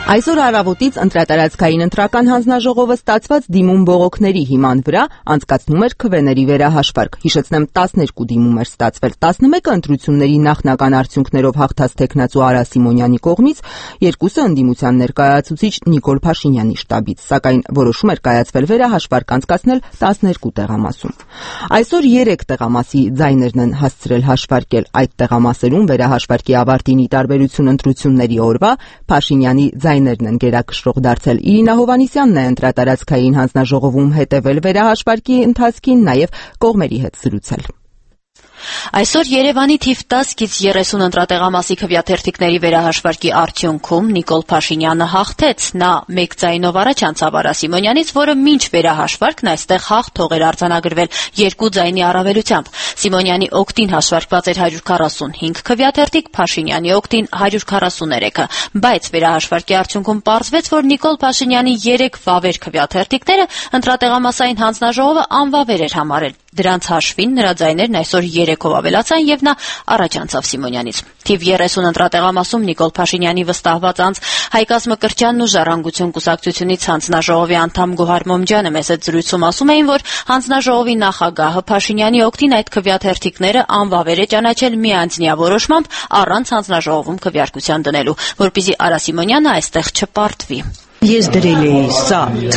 [SPEAKER 1] Այսօր առավոտից ընտրատարածքային ընտրական հանձնաժողովը ստացված դիմում բողոքների հիման վրա անցկացնում էր քվեների վերահաշվարկ։ Հիշեցնեմ, 12 դիմում էր ստացվել, 11-ը ընտրությունների նախնական արդյունքներով հաղթած տեխնացու Արա Սիմոնյանի կողմից, 2-ը ընդդիմության ներկայացուցիչ Նիկոլ Փաշինյանի շտաբից, սակայն որոշում էր կայացվել վերահաշվարկ անցկացնել 12 տեղամասում։ Այսօր 3 տեղամասի ձայներն են հասցրել հաշվարկել, այդ տեղամասերում վերահաշվարկի ավարտին ի տարբերություն ընտրությունների օրվա Փաշինյանի ձայներն են գերակշռող դարձել։ Իրինա Հովհաննիսյանն է ընտրատարածքային հանձնաժողովում հետևել վերահաշվարկի ընթացքին, նաև կողմերի հետ զրուցել։
[SPEAKER 5] Այսօր Երևանի թիվ 10-30 ընտրատեղամասի քվեաթերթիկների վերահաշվարկի արդյունքում Նիկոլ Փաշինյանը հաղթեց։ Նա 1 ձայնով առաջ անցավ Արա Սիմոնյանից, որը մինչ վերահաշվարկն այստեղ հաղթող էր արձանագրվել 2 ձայնի առավելությամբ։ Սիմոնյանի օգտին հաշվարկված էր 145 քվեաթերթիկ, Փաշինյանի օգտին 143-ը, բայց վերահաշվարկի արդյունքում պարզվեց, որ Նիկոլ Փաշինյանի 3 վավեր քվեաթերթիկները ընտրատեղամասային հանձնաժողովը անվավեր էր համարել։ Դրանց հաշվին նրա ձայներն այսօր 3-ով ավելացան եւ նա առաջ անցավ Սիմոնյանից։ Թիվ 30 ընտրատեղամասում Նիկոլ Փաշինյանի վստահված անձ Հայկազ Մկրտչյանն ու Ժառանգություն կուսակցությունից հանձնաժողովի անդամ Գոհար Մոմջյանը մեծ զրույցում ասում էին, որ հանձնաժողովի նախագահը Փաշինյանի օգտին այդ քվեաթերթիկները անվավեր է ճանաչել միանձնյա որոշմամբ առանց հանձնաժողովում քվեարկության դնելու, որպեսզի Արա Սիմոնյանը այստեղ չպարտվի։
[SPEAKER 21] Ես դրել էի սա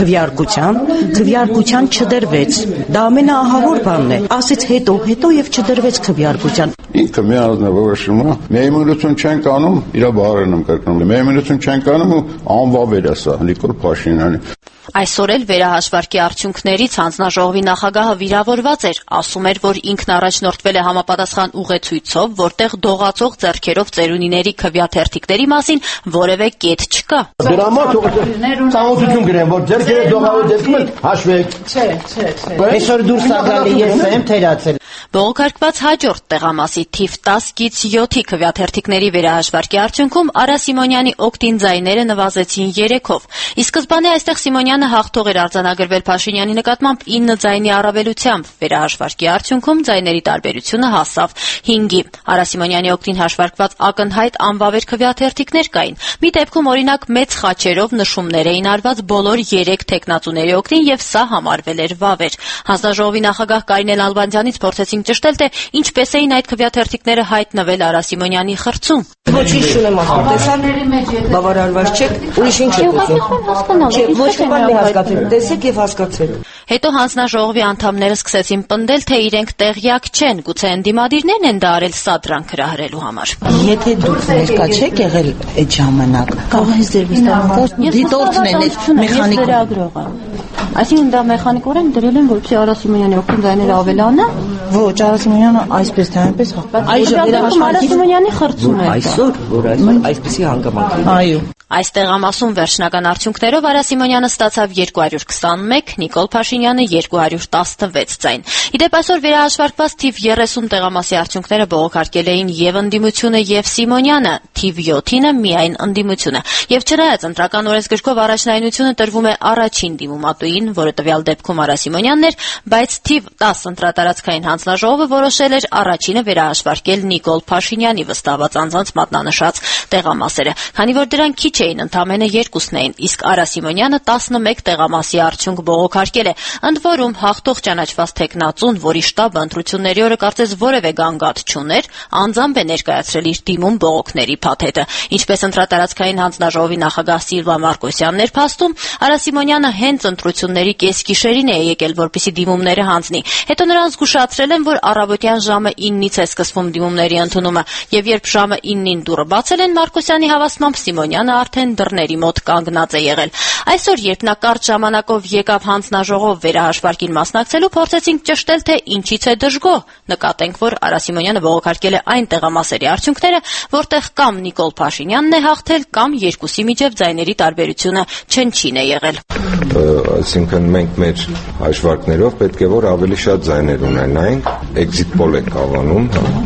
[SPEAKER 21] քվեարկության չդրվեց։ Դա ամենաահավոր բանն է։ Ասեց հետո եւ չդրվեց քվեարկության։
[SPEAKER 3] Ինքը միանձնյա որոշում է։ Միայնություն չեն կանում, իր բառերն եմ կրկնում։ Միայնություն չեն կանում ու անվավեր է սա Նիկոլ Փաշինյանի։
[SPEAKER 5] Այսօր էլ վերահաշվարկի արդյունքներից հանձնաժողովի նախագահը վիրավորված էր, ասում էր, որ ինքն առաջնորդվել է համապատասխան ուղեցույցով, որտեղ դողացող ձեռքերով ծերունիների քվեաթերթիկների մասին որևէ կետ չկա։
[SPEAKER 21] Դրա համար ծանոթություն գրեմ, որ ձեռքերը դողալու դեպքում հաշվեք։ Չէ։ Այսօր դուրս աղալի ես եմ թերացել։
[SPEAKER 5] Բողոքարկված հաջորդ տեղամասի թիվ 10-7-ի քվեաթերթիկների վերահաշվարկի արդյունքում Արա Սիմոնյանի օգտին ձայները նվազեցին 3-ով։ Ի սկզբանե այստեղ Սիմոնյանը հաղթող էր արձանագրվել Փաշինյանի նկատմամբ 9 ձայնի առավելությամբ։ Վերահաշվարկի արդյունքում ձայների տարբերությունը հասավ 5-ի։ Արա Սիմոնյանի օգտին հաշվարկված ակնհայտ անվավեր քվեաթերթիկներ կային։ Մի դեպքում օրինակ մեծ խաչերով նշումներ էին արված բոլոր 3 տեխնացուների օգտին եւ սա համարվել էր վավեր։ Հանձնաժողովի նախագահ Կարինե Լալբանդյանից փորձեցինք ճշտել, թե ինչպես էին այդ քվեաթերթիկները հայտնվել Արա Սիմոնյանի խրձում։
[SPEAKER 21] Ոչինչ չունեմ ասում, տեսան բավարարված չեք, ուրիշ ինչ եք ուզում։ Ոչ մի բան հասկացել, տեսեք եւ հասկացել։
[SPEAKER 5] Հետո հանձնաժողովի անդամները սկսեցին պնդել, թե իրենք տեղյակ չեն, գուցե ընդդիմադիրներն են դա արել սադրանք հրահրելու համար։
[SPEAKER 21] Եթե դուք ներկա չեք եղել այդ ժամանակ, կարող է ձեր վստահության դիտորդն են այդ մեխանիկը։
[SPEAKER 5] Այսինքն դա մեխանիկորեն դրել են, որպեսզի Արա Սիմոնյանի օգտին ձայները ավելանա։
[SPEAKER 21] Ոչ, Արա Սիմոնյանը այսպես թե այնպես հաղթեց։
[SPEAKER 5] Այժմ Արա Սիմոնյանի խրձում է։
[SPEAKER 21] Այսօր այսպեսի հանգամանք։ Այո։
[SPEAKER 5] Այս տեղամասում վերջնական արդյունքներով Արա Սիմոնյանը ստացավ 221, Նիկոլ Փաշինյանը 216 ձայն։ Իդեպ այսօր վերահաշվարկված թիվ 30 տեղամասի արդյունքները բողոքարկել էին եւ ընդդիմությունը եւ Սիմոնյանը, թիվ 7-ը միայն ընդդիմությունը։ Եվ չնայած ընտրական օրենսգրքով առաջնայինությունը տրվում է առաջին դիմումատուին, որը տվյալ դեպքում Արա Սիմոնյանն էր, բայց թիվ 10 ընտրատարածքային հանձնաժողովը որոշել էր առաջինը վերահաշվարկել Նիկոլ Փաշինյանի վստահված անձանց մատնանշած տեղամասերը, քանի որ դրանք քիչ էին, ընդամենը 2-ն էին, իսկ Արա Սիմոնյանը 11 տեղամասի արդյունք բողոքարկել է։ Ընդ որում հաղթող ճանաչված տեխնացուն, որի շտաբը ընտրությունների օրը կարծես որևէ գանգատ չուներ, անձամբ է ներկայացրել իր դիմում բողոքների փաթեթը։ Ինչպես ընտրատարածքային հանձնաժողովի նախագահ Սիլվա Մարկոսյանն էր փաստում, Արա Սիմոնյանը հենց ընտրությունների կեսգիշերին է եկել, որպեսզի դիմումները հանձնի։ Հետո նրան զգուշացրել են, որ առավոտյան ժամը 9-ից է սկսվում դիմումների ընդունումը, եւ երբ ժամը 9-ին դուռը բացել են, Մարկոսյանի հավաստմամբ Սիմոնյանը արդեն դռների մոտ կանգնած է եղել։ Այսօր, երբ նա կարճ ժամանակով եկավ հանձնաժողով վերահաշվարկին մասնակցելու, փորձեցինք ճշտել, թե ինչից է դժգոհ։ Նկատենք, որ Արա Սիմոնյանը բողոքարկել է այն տեղամասերի արդյունքները, որտեղ կամ Նիկոլ Փաշինյանն է հաղթել, կամ երկուսի միջև ձայների տարբերությունը չնչին է եղել։
[SPEAKER 22] Այսինքն մենք մեր հաշվարկներով պետք է որ ավելի շատ ձայներ ունենայինք, էքզիտ պոլ ենք անվանում,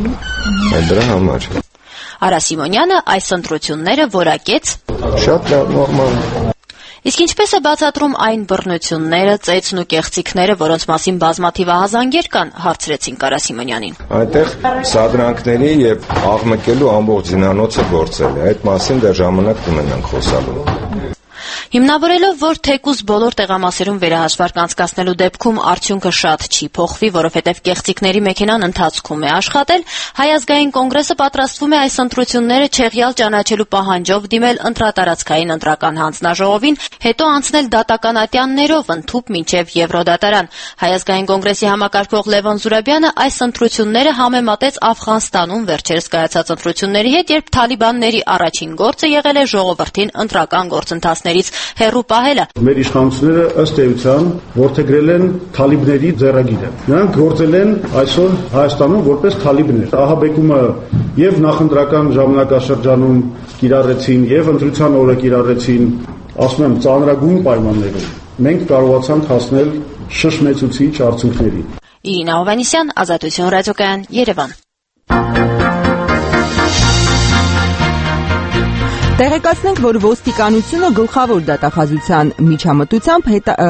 [SPEAKER 22] այդ դրա համար։
[SPEAKER 5] Արա Սիմոնյանը այս ընտրությունները որակեց
[SPEAKER 22] շատ նորմալ։
[SPEAKER 5] Իսկ ինչպես է բացատրում այն բռնությունները, ծեծն ու կեղծիքները, որոնց մասին բազմաթիվ ահազանգեր կան, հարցրեցին Կարասիմոնյանին։
[SPEAKER 22] Այնտեղ սադրանքների եւ աղմկելու ամբողջ զինանոցը գործել է։ Այդ մասին դեռ ժամանակ կունենանք խոսալու։
[SPEAKER 5] Հիմնավորելով, որ թեկուզ բոլոր տեղամասերում վերահաշվարկ անցկացնելու դեպքում արդյունքը շատ չի փոխվի, որովհետև կեղծիքների մեքենան ընթացքում է աշխատել, Հայ ազգային կոնգրեսը պատրաստվում է այս ընտրությունները չեղյալ ճանաչելու պահանջով դիմել ընտրատարածքային ընտրական հանձնաժողովին, հետո անցնել դատական ատյաններով ընդཐུպ մինչև Եվրոդատարան։ Հայ ազգային կոնգրեսի համակարգող Լևոն Զուրաբյանը այս ընտրությունները համեմատեց Աֆղանստանում վերջերս կայացած ընտրությունների հետ, երբ թալիբանների առաջին գործը եղել է ժողովրդին ընտրական գործընթացներից հեռու պահելը։
[SPEAKER 4] Մեր իշխանությունները ըստ էության որդեգրել են թալիբների ձեռագիրը։ Նրանք գործել են այսօր Հայաստանում որպես թալիբներ։ Ահաբեկումը եւ նախընտրական ժամանակաշրջանում կիրառեցին եւ ընտրության օրը կիրառեցին, ասում եմ, ծանրագույն պայմաններում։ Մենք կարողացանք հասնել շշմեցուցիչ արդյունքների։
[SPEAKER 5] Իրինա Հովհաննիսյան, Ազատություն ռադիոկայան, Երևան։
[SPEAKER 1] Տեղեկացնենք, որ ոստիկանությունը գլխավոր դատախազության միջամտությամբ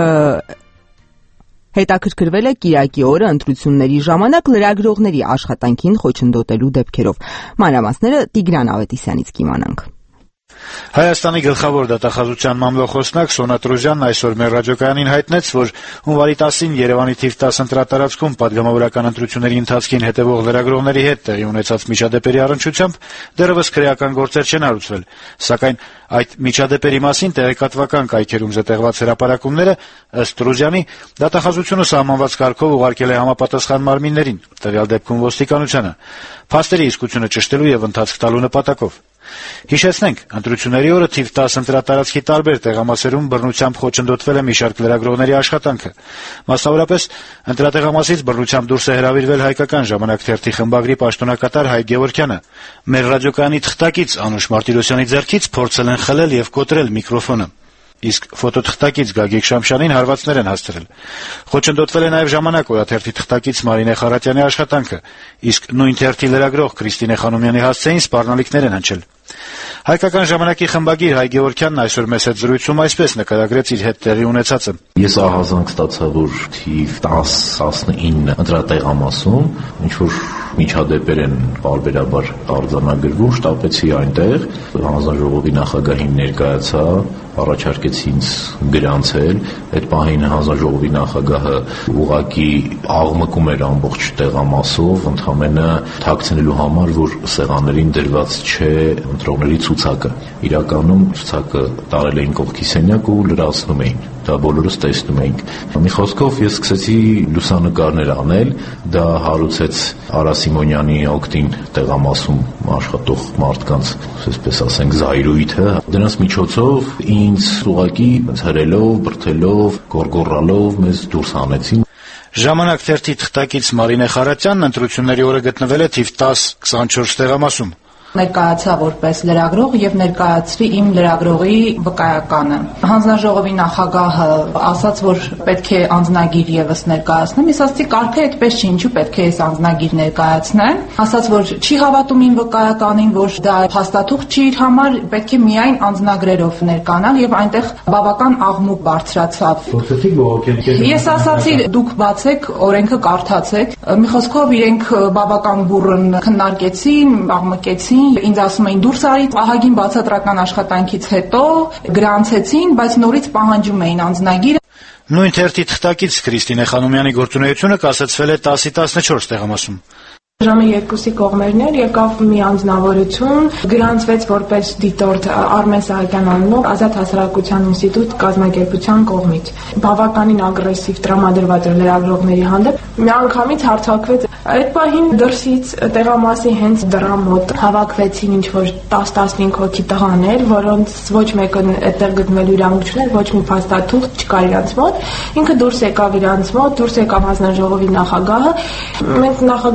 [SPEAKER 1] հետաքրքրվել է Կիրակի օրը ընտրությունների ժամանակ լրագրողների աշխատանքին խոչընդոտելու դեպքերով։ Մանրամասները Տիգրան Ավետիսյանից կիմանանք։
[SPEAKER 6] Հայաստանի գլխավոր դատախազության մամլոխոսնակ Սոնա Տրուզյանն այսօր մեր ռադիոկայանին հայտնեց, որ հունվարի 10-ին Երևանի թիվ 10 ընտրատարածքում падգամավորական ընտրությունների ընթացքին հետևող լրագրողների հետ տեղի ունեցած միջադեպերի առնչությամբ դեռևս քրեական գործեր չեն հարուցվել, սակայն այդ միջադեպերի մասին տեղեկատվական կայքերում զետեղված հրապարակումները, ըստ Տրուզյանի, դատախազությունը սահմանված կարգով ուղարկել է համապատասխան մարմիններին, տվյալ դեպքում ոստիկանությանը, փաստերի իսկությունը ճշտելու եւ ընթացք տալու նպատակով։ Հիշեցնենք, ընտրությունների օրը թիվ 10 ընտրատարածքի տարբեր տեղամասերում բռնությամբ խոչընդոտվել է մի շարք լրագրողների աշխատանքը։ Մասնավորապես, ընտրատեղամասից բռնությամբ դուրս է հրավիրվել հայկական ժամանակ թերթի խմբագրի պաշտոնակատար Հայկ Գևորգյանը։ Մեր ռադիոկայանի թղթակից Անուշ Մարտիրոսյանի ձեռքից փորձել են խլել եւ կոտրել միկրոֆոնը։ Իսկ ֆոտոթղթակից Գագիկ Շամշյանին հարվածներ են հասցրել։ Խոչընդոտվել է նաև ժամանակ օրաթերթի թղթակից Մարինե Խարատյանի աշխատանքը, իսկ նույն թերթի լրագրող Քրիստինե Խանոմյանի հասցեին սպառնալիքներ են հնչել։ Հայկական ժամանակի խմբագիր Հայ Գևորգյանն այսօր մեծ հետ զրույցում այսպես նկարագրեց իր հետ տեղի ունեցածը։
[SPEAKER 23] Ես ահազանգ ստացա, որ թիվ 10-19 ընտրատեղամասում ինչ որ միջադեպեր են բարբերաբար արձանագրվում, շտապեցի այնտեղ, հանձնաժողովի նախագահին ներկայացա, առաջարկեց ինձ գրանցել, այդ պահին հանձնաժողովի նախագահը ուղղակի աղմկում էր ամբողջ տեղամասով, ընդհանրապես թաքցնելու համար, որ սեղաններին դրված չէ ընտրողների ցուցակը։ Իրականում ցուցակը տարել էին կողքի սենյակ ու լրացնում էին։ Դա բոլորս տեսնում էինք։ Մի խոսքով ես սկսեցի լուսանկարներ անել, դա հարուցեց Արա Սիմոնյանի օգտին տեղամասում աշխատող մարդկանց, այսպես ասենք, զայրույթը։ Դրանց միջոցով ինձ ուղղակի հրելով, բրթելով, գոռգոռալով մեզ դուրս հանեցին։
[SPEAKER 6] Ժամանակ թերթի թղթակից Մարինե Խարատյանն ընտրությունների օրը գտնվել է թիվ 10-24 տեղամասում։
[SPEAKER 24] Ներկայացա որպես լրագրող եւ ներկայացրի իմ լրագրողի վկայականը։ Հանձնաժողովի նախագահը ասաց, որ պետք է անձնագիր եւս ներկայացնեմ։ Ես ասացի, կարգը այդպես չի, ինչու պետք է ես անձնագիր ներկայացնեմ։ Ասաց, որ չի հավատում իմ վկայականին, որ դա փաստաթուղթ չի իր համար, պետք է միայն անձնագրերով ներկանալ եւ այնտեղ բավական աղմուկ բարձրացավ։ Ես ասացի, դուք բացեք, օրենքը կարդացեք։ Մի խոսքով իրենք բավական բուռն քննարկեցին, աղմկեցին, ինձ ասում էին դուրս արի, ահագին բացատրական աշխատանքից հետո գրանցեցին, բայց նորից պահանջում էին անձնագիր։
[SPEAKER 6] Նույն թերթի թղթակից Քրիստինե Խանոմյանի գործունեությունը կասեցվել է 10-14 տեղամասում։
[SPEAKER 25] Ժամը 2-ի կողմերներ եկավ մի անձնավորություն, գրանցվեց որպես դիտորդ Արմեն Սահակյան անունով Ազատ հասարակության ինստիտուտ կազմակերպության կողմից։ Բավականին ագրեսիվ տրամադրված էր լրագրողների հանդեպ։ Միանգամից հարձակվեց։ Այդ պահին դրսից տեղամասի հենց դռան մոտ հավաքվեցին ինչ-որ 10-15 հոգի տղաներ, որոնց ոչ մեկը այդտեղ գտնվելու իրավունք չուներ, ոչ մի փաստաթուղթ չկար իրանց մոտ։ Ինքը դուրս եկավ իրանց մոտ, դուրս եկավ հանձնաժողովի նախագահը։ Մենք նախագահին ասացի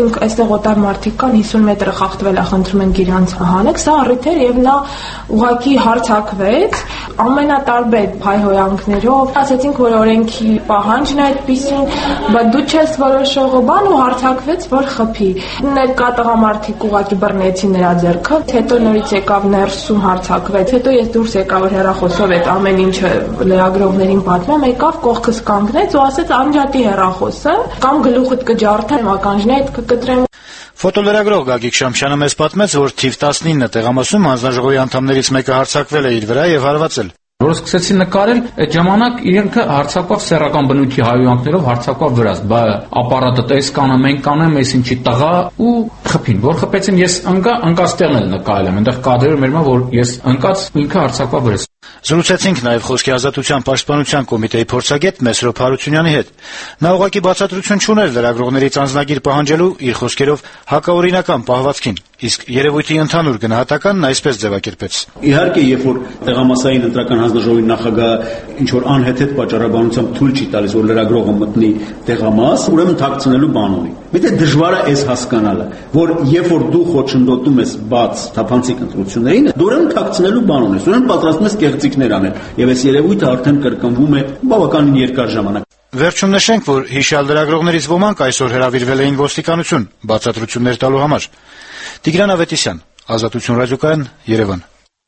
[SPEAKER 25] ասացինք այստեղ օտար մարդիկ կան 50 մետրը խախտվել է, խնդրում ենք իրանց հանեք, սա առիթ էր եւ նա ուղղակի հարցակվեց ամենատարբեր հայհոյանքներով, ասացինք, որ օրենքի պահանջն է այդպիսին, բայց դու չես որոշողը բան ու հարցակվեց, որ խփի։ Ներկա տղամարդիկ ուղղակի բռնեցին նրա ձեռքը, հետո նորից եկավ ներսում հարցակվեց, հետո ես դուրս եկա, որ հեռախոսով այդ ամեն ինչը լրագրողներին պատմեմ, եկավ կողքս կանգնեց ու ասեց անջատի հեռախոսը կամ գլուխդ կջարդեմ, ականջն այդ կկտրեմ։
[SPEAKER 6] Ֆոտոլրագրող Գագիկ Շամշյանը մեզ պատմեց, որ թիվ 19 տեղամասում հանձնաժողովի անդամներից մեկը հարձակվել է իր վրա եւ հարվածել։
[SPEAKER 2] Որ սկսեցին նկարել, այդ ժամանակ իրենք հարցակվավ սեռական բնույթի հայհոյանքներով հարցակվավ վրաս, բա ապարատը տես կանեմ, մենք կանեմ, ես ինչի տղա ու խփին, որ խփեցին, ես ընկածտեղն էլ նկարել եմ, այնտեղ կադրեր մեր մա, որ ես ընկած ինքը հարցակվավ վրաս։
[SPEAKER 6] Զրուցեցինք նաև Խոսքի ազատության պաշտպանության կոմիտեի փորձագետ Մեսրոպ Հարությունյանի հետ։ Նա ուղղակի բացատրություն չուներ լրագրողներից անձնագիր պահանջելու իր խոսքերով հակաօրինական պահվածքին, իսկ երևույթի ընդհանուր գնահատականն այսպես ձևակերպեց.
[SPEAKER 7] Իհարկե, երբ որ տեղամասային ընտրական հանձնաժողովի նախագահը ինչ որ անհեթեթ պատճառաբանությամբ թույլ չի տալիս, որ լրագրողը մտնի տեղամաս, ուրեմն թաքցնելու բան ունի։ Միտե դժվար է այս հասկանալը, որ երբ որ դու խոչընդոտում ես բաց թափանցիկ ընտրություններին, դու ուրեմն թաքցնելու բան ունես, ուրեմն պատրաստում ես կեղծիքներ անել, եւ այս երևույթը արդեն կրկնվում է բավականին երկար ժամանակ։
[SPEAKER 6] Վերջում նշենք, որ հիշյալ լրագրողներից ոմանք այսօր հրավիրվել էին ոստիկանություն բացատրություններ տալու համար։ Տիգրան Ավետիսյան, Ազատություն ռադիոկայան, Երևան։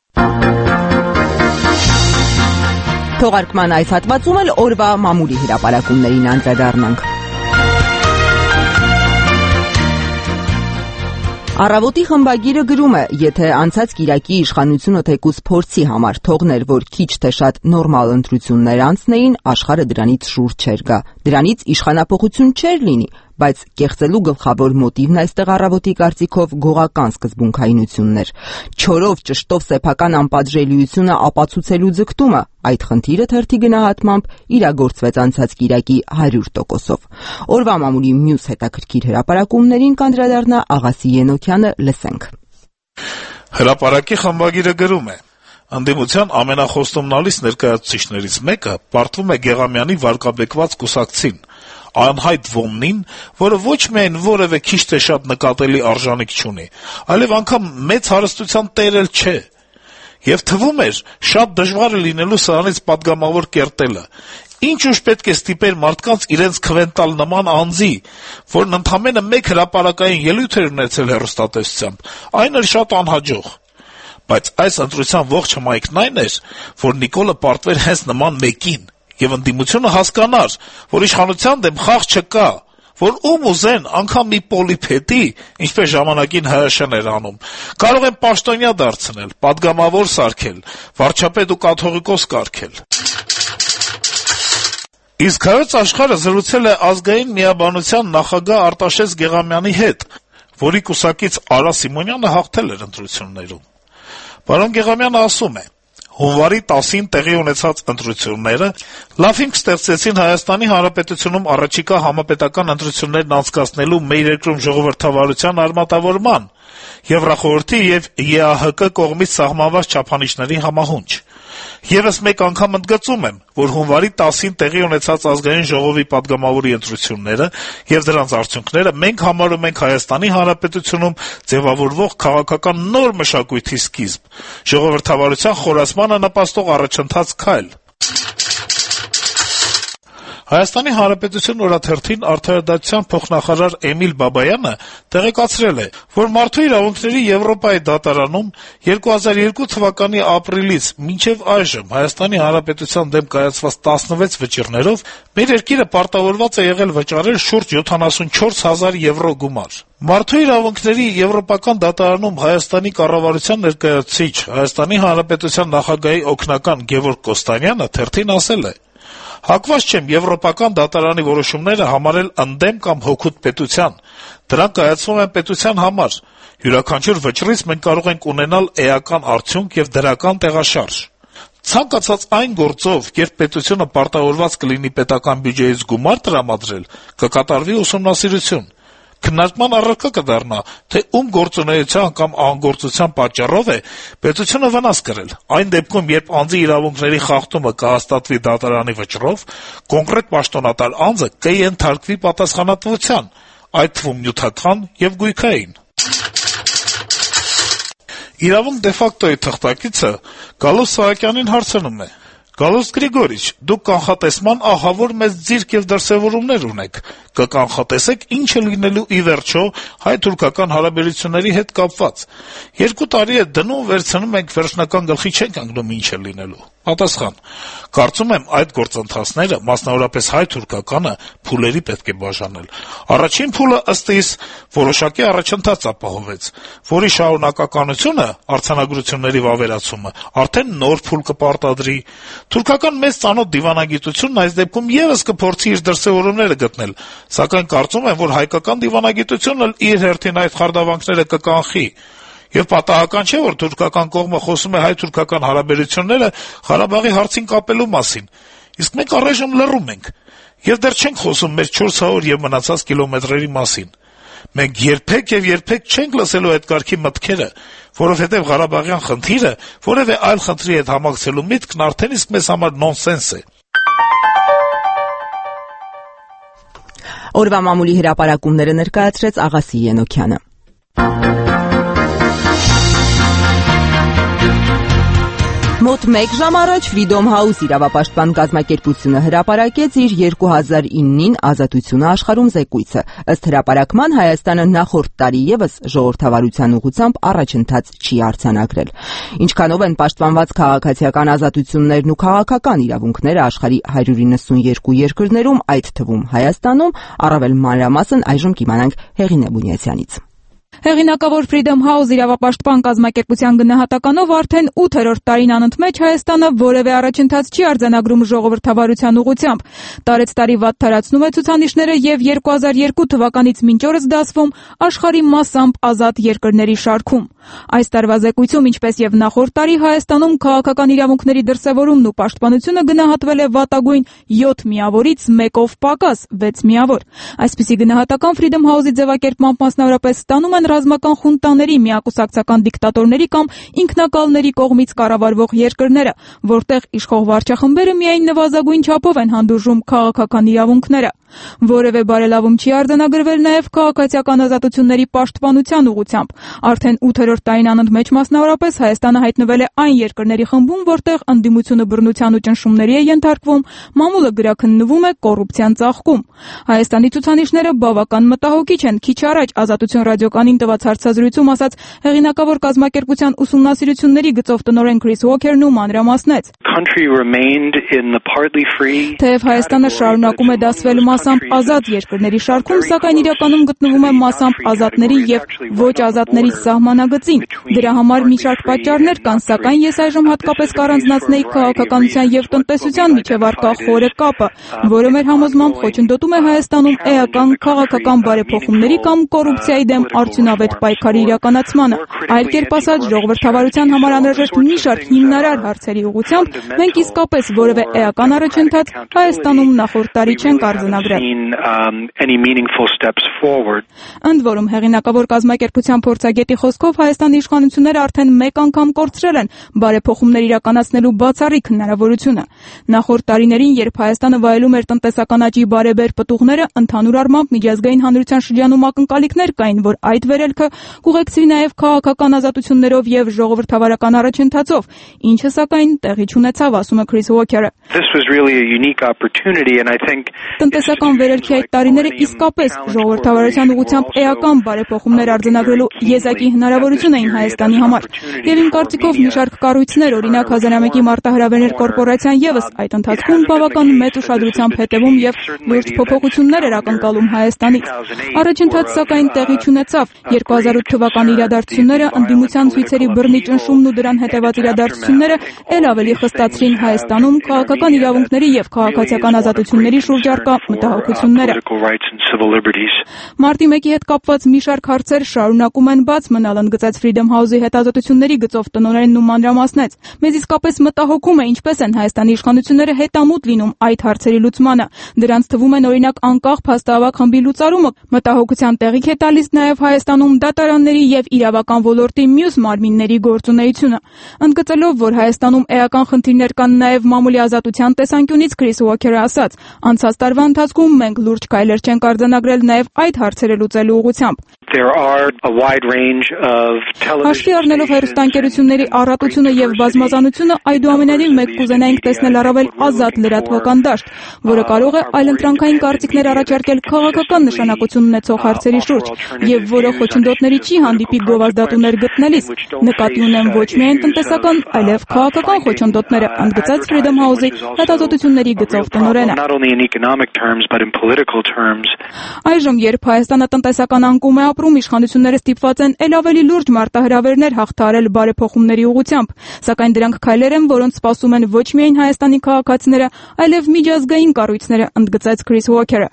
[SPEAKER 1] Թողարկման այս հատվածում էլ օրվա մամուլի հրապարակումներին անդրադառնանք։ Առավոտի խմբագիրը գրում է, եթե անցած կիրակի իշխանությունը թեկուզ փորձի համար թողներ, որ քիչ թե շատ նորմալ ընտրություններ անցնեին, աշխարհը դրանից շուռ չէր գա։ Դրանից իշխանափոխություն չէր լինի, բայց կեղծելու գլխավոր մոտիվն այստեղ առավոտի կարծիքով գողական սկզբունքայնությունն էր։ Չորով ճշտով սեփական անպատժելիությունը ապացուցելու ձգտումը, այդ խնդիրը թերթի գնահատմամբ իրագործվեց անցած կիրակի 100%-ով։ Օրվա մամուլի մյուս հետաքրքիր հրապարակումներին կանդրադառնա Աղասի Ենոքյանը, լսենք։
[SPEAKER 8] Հրապարակի խմբագիրը գրում է. Անդիմության ամենախոստումնալից ներկայացուցիչներից մեկը պարտվում է Գեղամյանի վարկաբեկված կուսակցին, անհայտ ոմնին, որը ոչ միայն որևէ քիչ թե շատ նկատելի արժանիք չունի, այլև անգամ մեծ հարստության տեր էլ չէ։ Եվ թվում էր, շատ դժվար է լինելու սրանից պատգամավոր կերտելը։ Ինչ ուժ պետք է ստիպեր մարդկանց իրենց քվենտալ նման անձի, որն ընդամենը մեկ հրապարակային ելույթ էր ունեցել հեռուստատեսությամբ, այն էլ շատ անհաջող։ Բայց այս ընտրության ողջ հմայքն այն էր, որ Նիկոլը պարտվեր հենց նման մեկին, եւ ընդդիմությունը հասկանար, որ իշխանության դեմ խաղ չկա, որ ում ուզեն անգամ մի պոլիփետի, ինչպես ժամանակին ՀՀՇ-ն էր անում, կարող են պաշտոնյա դարձնել, պատգամավոր սարքել, վարչապետ ու կաթողիկոս կարգել։ Իսկ Հայոց աշխարհը զրուցել է ազգային միաբանության նախագահ Արտաշես Գեղամյանի հետ, որի կուսակից Արա Սիմոնյանը հաղթել էր ընտրություններում։ Պարոն Գեղամյանը ասում է. Հունվարի 10-ին տեղի ունեցած ընտրությունները լավ հիմք ստեղծեցին Հայաստանի Հանրապետությունում առաջիկա համապետական ընտրություններն անցկացնելու մեր երկրում ժողովրդավարության արմատավորման, Եվրախորհրդի եւ ԵԱՀԿ կողմից սահմանված չափանիշների համահունչ։ Եվս մեկ անգամ ընդգծում եմ, որ հունվարի 10-ին տեղի ունեցած ազգային ժողովի պատգամավորի ընտրությունները եւ դրանց արդյունքները մենք համարում ենք Հայաստանի Հանրապետությունում ձևավորվող քաղաքական նոր մշակույթի սկիզբ, ժողովրդավարության խորացմանը նպաստող առաջընթաց քայլ։ Հայաստանի Հանրապետություն օրաթերթին արդարադատության փոխնախարար Էմիլ Բաբայանը տեղեկացրել է, որ Մարդու իրավունքների Եվրոպայի դատարանում 2002 թվականի ապրիլից մինչև այժմ Հայաստանի Հանրապետության դեմ կայացված 16 վճիռներով մեր երկիրը պարտավորված է եղել վճարել շուրջ 74,000 եվրո գումար։ Մարդու իրավունքների Եվրոպական դատարանում Հայաստանի կառավարության ներկայացուցիչ, Հայաստանի Հանրապետության նախագահի օգնական Գևորգ Կոստանյանը թերթին ասել է. Հակված չեմ Եվրոպական դատարանի որոշումները համարել ընդդեմ կամ հօգուտ պետության, դրանք կայացվում են պետության համար, յուրաքանչյուր վճռից մենք կարող ենք ունենալ էական արդյունք եւ դրական տեղաշարժ։ Ցանկացած այն գործով, երբ պետությունը պարտավորված կլինի պետական բյուջեից գումար տրամադրել, կկատարվի ուսումնասիրություն։ Քննարկման առարկա կդառնա, թե ում գործունեության կամ անգործության պատճառով է պետությունը վնաս կրել։ Այն դեպքում, երբ անձի իրավունքների խախտումը կհաստատվի դատարանի վճռով, կոնկրետ պաշտոնատար անձը կենթարկվի պատասխանատվության։ այդ թվում նյութական եւ գույքային։ Իրավունք դե ֆակտոյի թղթակիցը Գալուստ Սահակյանին հարցնում է. Գալուստ Գրիգորիչ, դուք կանխատեսման ահավոր մեծ ձիրք եւ դրսեւորումներ ունեք, կկանխատեսեք ինչ է լինելու ի վերջո հայ-թուրքական հարաբերությունների հետ կապված։ 2 տարի է դնում վերցնում ենք, վերջնական գլխի չենք ընկնում ինչ է լինելու։ Պատասխան. կարծում եմ այդ գործընթացները, մասնավորապես հայ-թուրքականը, փուլերի պետք է բաժանել։ Առաջին փուլը ըստ իս որոշակի առաջընթաց ապահովեց, որի շարունակականությունը, արձանագրությունների վավերացումը, արդեն նոր փուլ կպարտադրի։ Թուրքական մեծ ծանոթ դիվանագիտությունն այս դեպքում եւս կփորձի իր դրսեւորումները գտնել, սակայն կարծում եմ, որ հայկական դիվանագիտությունն էլ իր հերթին այդ խարդավանքները կկանխի։ Եվ պատահական չէ, որ թուրքական կողմը խոսում է հայ-թուրքական հարաբերությունները Ղարաբաղի հարցին կապելու մասին, իսկ մենք առայժմ լռում ենք, եւ դեռ չենք խոսում մեր 400 եւ մնացած կիլոմետրերի մասին։ Մենք երբեք չենք լսելու այդ կարգի մտքերը, որովհետեւ Ղարաբաղյան խնդիրը որևէ այլ խնդրի հետ համակցելու միտքն արդեն իսկ մեզ համար նոնսենս է։
[SPEAKER 1] Օրվա մամուլի հրապարակումները ներկայացրեց Աղասի Ենոքյանը։ Մոտ 1 ժամ առաջ Freedom House իրավապաշտպան կազմակերպությունը հրապարակեց իր 2009-ին ազատությունը աշխարհում զեկույցը։ Ըստ հրապարակման Հայաստանը նախորդ տարի եւս ժողովրդավարության ուղղությամբ առաջընթաց չի արձանագրել։ Ինչքանով են պաշտպանված քաղաքացիական ազատություններն ու քաղաքական իրավունքները աշխարհի 192 երկրներում, այդ թվում Հայաստանում, առավել մանրամասն այժմ կիմանանք Հեղինե Բունյացյանից։
[SPEAKER 9] Հեղինակավոր Freedom House իրավապաշտպան կազմակերպության գնահատականով արդեն 8-րդ տարին անընդմեջ Հայաստանը որևէ առաջընթաց չի արձանագրում ժողովրդավարության ուղղությամբ։ Տարեցտարի վատթարացնում է ցուցանիշները եւ 2002 թվականից մինչ օրս դասվում աշխարհի մասամբ ազատ երկրների շարքում։ Այս տարվա զեկույցում, ինչպես եւ նախորդ տարի, Հայաստանում քաղաքական իրավունքների դրսեւորումն ու պաշտպանությունը գնահատվել է վատագույն 7 միավորից 1-ով պակաս 6 միավոր։ Այսպիսի գնահատական Freedom House-ի ձևակերպմամբ մասնավորապես ստանում են ռազմական խունտաների, միակուսակցական դիկտատորների կամ ինքնակալների կողմից կառավարվող երկրները, որտեղ իշխող վարչախմբերը միայն նվազագույն չափով են հանդուրժում քաղաքական իրավունքները։ Որևէ բարելավում չի արձանագրվել նաև քաղաքացիական ազատությունների պաշտպանության ուղղությամբ։ Արդեն 8-րդ տարին անընդմեջ մասնավորապես Հայաստանը հայտնվել է այն երկրների խմբում, որտեղ ընդդիմությունը բռնության ու ճնշումների է ենթարկվում, մամուլը գրաքննվում է կոռուպցիան ծաղկում։ Հայաստանի ցուցանիշները բավական մտահոգիչ են։ Քիչ առաջ Ազատություն ռադիոկայանին տված հարցազրույցում ասաց հեղինակավոր կազմակերպության ուսումնասիրությունների գծով տնօրեն Քրիս Ուոքերն ու մանրամասնեց. Թեև Հայաստանը շարունակում է դասվել մասամբ ազատ երկրների շարքում, սակայն իրականում գտնվում է մասամբ ազատների եւ ոչ ազատների սահմանագծին։ Դրա համար մի շարք պատճառներ կան, սակայն ես այժմ հատկապես կառանձնացնեի քաղաքականության եւ տնտեսության միջև առկա խորը կապը, որը մեր համոզմամբ խոչընդոտում է Հայաստանում էական քաղաքական բարեփոխումների կամ կոռուպցիայի դեմ արդյունավետ պայքարի իրականացմանը։ Այլ կերպ ասած, ժողովրդավարության համար անհրաժեշտ մի շարք հիմնարար հարցերի ուղղությամբ մենք իսկապես որևէ էական առաջընթաց Հայաստանում նախորդ տարի չենք արձանագրել։ Ընդ որում, հեղինակավոր կազմակերպության փորձագետի խոսքով Հայաստանի իշխանությունները արդեն մեկ անգամ կորցրել են բարեփոխումներ իրականացնելու բացառիկ հնարավորությունը։ Նախորդ տարիներին, երբ Հայաստանը վայելում էր տնտեսական աճի բարեբեր պտուղները, ընդհանուր առմամբ միջազգային հանրության շրջանում ակնկալիքներ կային, որ այդ վերելքը կուղեկցվի նաև քաղաքական ազատություններով եւ ժողովրդավարական առաջընթացով, ինչը սակայն տեղի չունեցավ, ասում է Քրիս Ուոքերը։ Տնտեսական վերելքի այդ տարիները իսկապես ժողովրդավարության ուղղությամբ էական բարեփոխումներ արձանագրելու եզակի հնարավորություն էին Հայաստանի համար։ Եվ իմ կարծիքով մի շարք կառույցներ, օրինակ 1001-ի մարտահրավերներ կորպորացիան եւս այդ ընթացքում բավական մեծ ուշադրությամբ հետևում եւ լուրջ փոփոխություններ էր ակնկալում Հայաստանից։ Առաջընթաց սակայն տեղի չունեցավ։ 2008 թվականի իրադարձությունները, ընդդիմության ցույցերի բռնի ճնշումն ու դրան հետեւած իրադարձությունները ել ավելի խստացրին Հայաստանում քաղաքական իրավունքների եւ քաղաքացիական ազատությունների շուրջ առկա մտահոգությունները։ Մարտի 1-ի հետ կապված մի շարք հարցեր շարունակում են բաց մնալ, ընդգծեց Freedom House-ի հետազոտությունների գծով տնօրենն ու մանրամասնեց։ Մեզ իսկապես մտահոգում է ինչպես են Հայաստանի իշխանությունները հետամուտ լինում այդ հարցերի լուծմանը։ Դրանց թվում են օրինակ անկախ փաստահավաք խմբի լուծարումը, մտահոգության տեղիք է տալիս նաև Հայաստանում դատարանների եւ իրավական ոլորտի մյուս մարմինների գործունեությունը։ Ընդգծելով, որ Հայաստանում էական խնդիրներ կան նաև մամուլի ազատության տեսանկյունից, Քրիս Ուոքերը ասաց. անցած տարվա ընթացքում ընթացքում մենք լուրջ քայլեր չենք արձանագրել նաև այդ հարցերը լուծելու ուղղությամբ։ Հաշվի առնելով հեռուստաընկերությունների առատությունը եւ բազմազանությունը, այդուամենայնիվ մենք կուզենայինք տեսնել առավել ազատ լրատվական դաշտ, որը կարող է այլընտրանքային կարծիքներ առաջարկել քաղաքական նշանակություն ունեցող հարցերի շուրջ եւ որը խոչընդոտների չի հանդիպի գովազդատուներ գտնելիս, նկատի ունեմ ոչ միայն տնտեսական, այլև քաղաքական խոչընդոտները, ընդգծած Freedom House-ի հետազոտությունների գծով տնօրենը։ Այժմ, երբ Հայաստանը տնտեսական անկում է ապրում, իշխանությունները ստիպված են ել ավելի լուրջ մարտահրավերներ հաղթահարել բարեփոխումների ուղղությամբ, սակայն դրանք քայլեր են, որոնց սպասում են ոչ միայն Հայաստանի քաղաքացիները, այլև միջազգային կառույցները, ընդգծեց Քրիս Ուոքերը։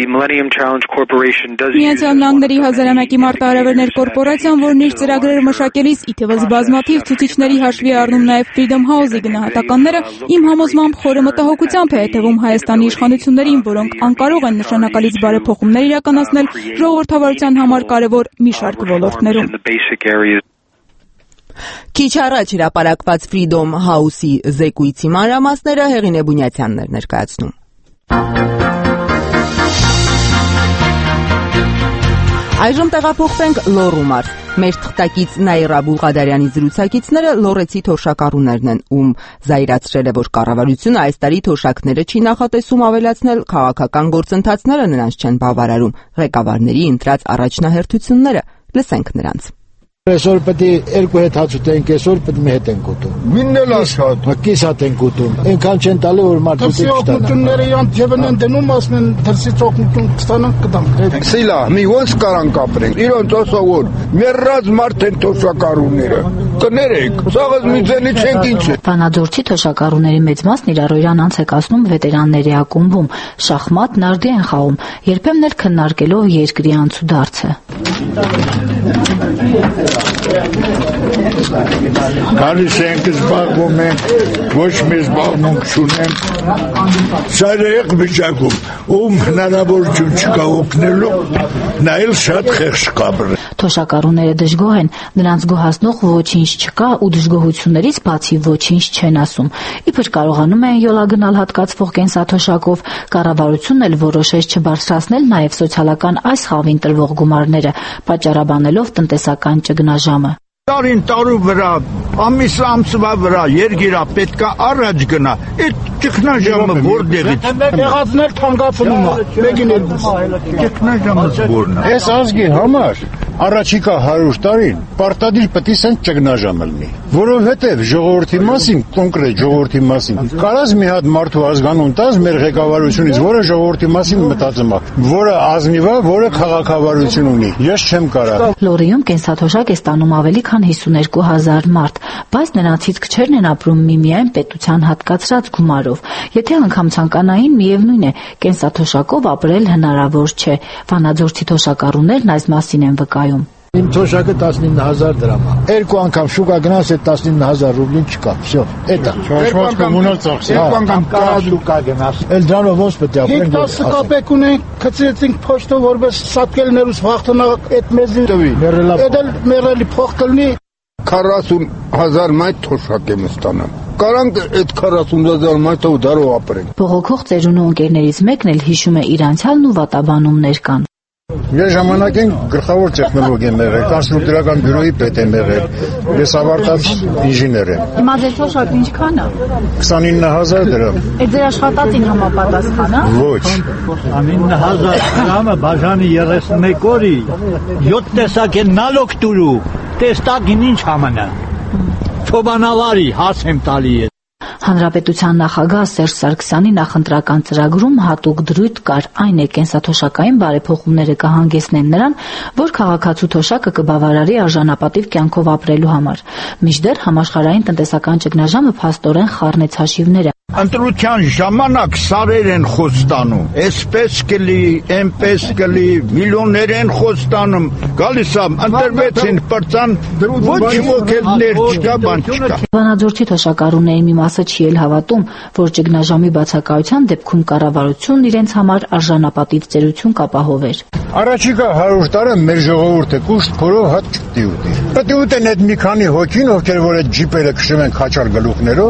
[SPEAKER 9] Միացյալ Նահանգների հազարամյակի մարտահրավերներ կորպորացիան, որն իր ծրագրերը մշակելիս ի թվս բազմաթիվ ցուցիչների հաշվի առնում նաև Freedom House-ի գնահատականները, իմ համոզմամբ խորը մտահոգությամբ է հետևում Հայաստանի իշխանություններին, որոնք անկարող են նշանակալից բարեփոխումներ իրականացնել ժողովրդավարության համար կարևոր մի շարք ոլորտներում։
[SPEAKER 1] Քիչ առաջ հրապարակված Freedom House-ի զեկույցի մանրամասները Հեղինե Բունյացյանն էր ներկայացնում։ Այժմ տեղափոխվենք Լոռու մարզ։ Մեր թղթակից Նաիրա Բուլղադարյանի զրուցակիցները լոռեցի թոշակառուներն են, ում զայրացրել է, որ կառավարությունը այս տարի թոշակները չի նախատեսում ավելացնել, քաղաքական գործընթացները նրանց չեն բավարարում, ղեկավարների ընտրած առաջնահերթությունները։ Լսենք նրանց։
[SPEAKER 21] Այսօր պետք է երկու հետ հաց ուտենք, այսօր պետք է մի հետ ենք ուտում։
[SPEAKER 3] Միննել աշխատում։
[SPEAKER 21] Կիս հատ ենք ուտում։ Այնքան չեն տալու, որ մարդու դեպք ստանան։
[SPEAKER 3] Օգնությունները իրանք ջևն են դնում, ասում են դրսից օգնություն կստանանք կտանք։ Սիլա, մի ոնց կարանք ապրենք։ Իրանք ասավոր, մեռած մարդ են թոշակառուները։ Կներեք, սաղս մի ձենի չենք ինչ է։
[SPEAKER 5] Վանաձորցի թոշակառուների մեծ մասն իր առօրյան անց է կասնում վետերանների ակումբում, շախմատ, նարդի են խաղում, երբեմն էլ քննարկելով երկրի անցուդարձը։
[SPEAKER 3] Գալիս ենք, զբաղվում ենք, ոչ մի զբաղմունք չունենք, շարեկ վիճակում, ում հնարավորություն չկա օգնելու, նա էլ շատ խեղճ կապր։
[SPEAKER 5] Թոշակառուները դժգոհ են, նրանց գոհացնող ոչինչ չկա ու դժգոհություններից բացի ոչինչ չեն ասում։ Իբր կարողանում են յոլա գնալ հատկացվող կենսաթոշակով, կառավարությունն էլ որոշեց չբարձրացնել նաև սոցիալական այս խավին տրվող գումարները, պատճառաբանելով տնտեսական ճգնաժամը։
[SPEAKER 3] Տարին տարու վրա, ամիս ամսվա վրա երգիրա պետքա առաջ գնա, այդ ճգնաժամը որտեղից։ Եղածներ թանկացնում է, մեկին էլ ճգնաժամը որն է։
[SPEAKER 4] Այս ազգի համար առաջիկա 100 տարին պարտադիր պետք է սենց ճգնաժամ լինի, որովհետև ժողովրդի մասին, կոնկրետ ժողովրդի մասին, կարաս մի հատ մարդու ազգանուն տաս մեր ղեկավարությունից, որը ժողովրդի մասին մտածում է, որը ազնիվ է, որը քաղաքավարություն ունի։ Ես չեմ կարող։
[SPEAKER 5] Լոռիում կենսաթոշակ է ստանում ավելի քան 52,000 մարդ, բայց նրանցից քչերն են ապրում միմիայն պետության հատկացրած գումարով։ Եթե անգամ ցանկանային, միևնույն է, կենսաթոշակով ապրել հնարավոր չէ։ Վանաձորցի թոշակառուներն այս մասին են վկայում։
[SPEAKER 21] Իմ թոշակը 19000 դրամ է։ Երկու անգամ շուկա գնաս, այդ 19000 ռուբլին չկա։ Всё, էտա։
[SPEAKER 4] Շարժված կոմունալ ծախսի։
[SPEAKER 21] Երկու անգամ կա շուկա գնաս։ Էլ դրանով ոնց պետք է ապրենք։
[SPEAKER 3] 10 կապեկ ունենք, գցեցինք փոստը, որպես սատկելներուս վախտնակ այդ մեզին տվի։ Այդ էլ մեռելի փող կլինի 40000 մայթ թոշակ եմ ստանամ։ Կարանք այդ 40000 մայթը դարով ապրենք։
[SPEAKER 5] Բողոքող ծերունու ընկերներից մեկն էլ հիշում է իր անցյալն ու վատաբանումներ կան։
[SPEAKER 4] Ես ժամանակ եմ գլխավոր տեխնոլոգիա եմ եղել, կոնստրուկտորական բյուրոյի պետ եմ եղել, ես ավարտած ինժեներ եմ։
[SPEAKER 5] Հիմա ձեր թոշակն ինչքան է։
[SPEAKER 4] 29000 դրամ։
[SPEAKER 5] Այդ ձեր աշխատածին համապատասխան է։
[SPEAKER 4] Ոչ։
[SPEAKER 21] 29000 դրամը բաժանի 31 օրի 7 տեսակ են նալոգ տուրու, տեստակին ինչ համանա։ Չոբանավարի հաս եմ տալի է։
[SPEAKER 5] Հանրապետության նախագահ Սերժ Սարգսյանի նախընտրական ծրագրում հատուկ դրույթ կար, այն է կենսաթոշակային բարեփոխումները կհանգեցնեն նրան, որ քաղաքացու թոշակը կբավարարի արժանապատիվ կյանքով ապրելու համար։ Մինչդեռ համաշխարհային տնտեսական ճգնաժամը փաստորեն խառնեց հաշիվները։
[SPEAKER 3] Ընտրության ժամանակ սարեր են խոստանում, այսպես կլի, այնպես կլի, միլիոններ են խոստանում, գալիս է, ընտրվեցին, պրծան, ոչ ոք էլ ներ չկա, բան չկա։
[SPEAKER 5] Վանաձորցի թոշակառուների մի մասը չի էլ հավատում, որ ճգնաժամի բացակայության դեպքում կառավարությունն իրենց համար արժանապատիվ ծերություն կապահովեր։
[SPEAKER 4] Առաջիկա 100 տարը մեր ժողովուրդը կուշտ փորով հատ չպետք է ուտի։ Պետք է ուտեն այդ մի քանի հոգին, ովքեր որ այդ ջիպերը քշում են քաչար գլուխներով,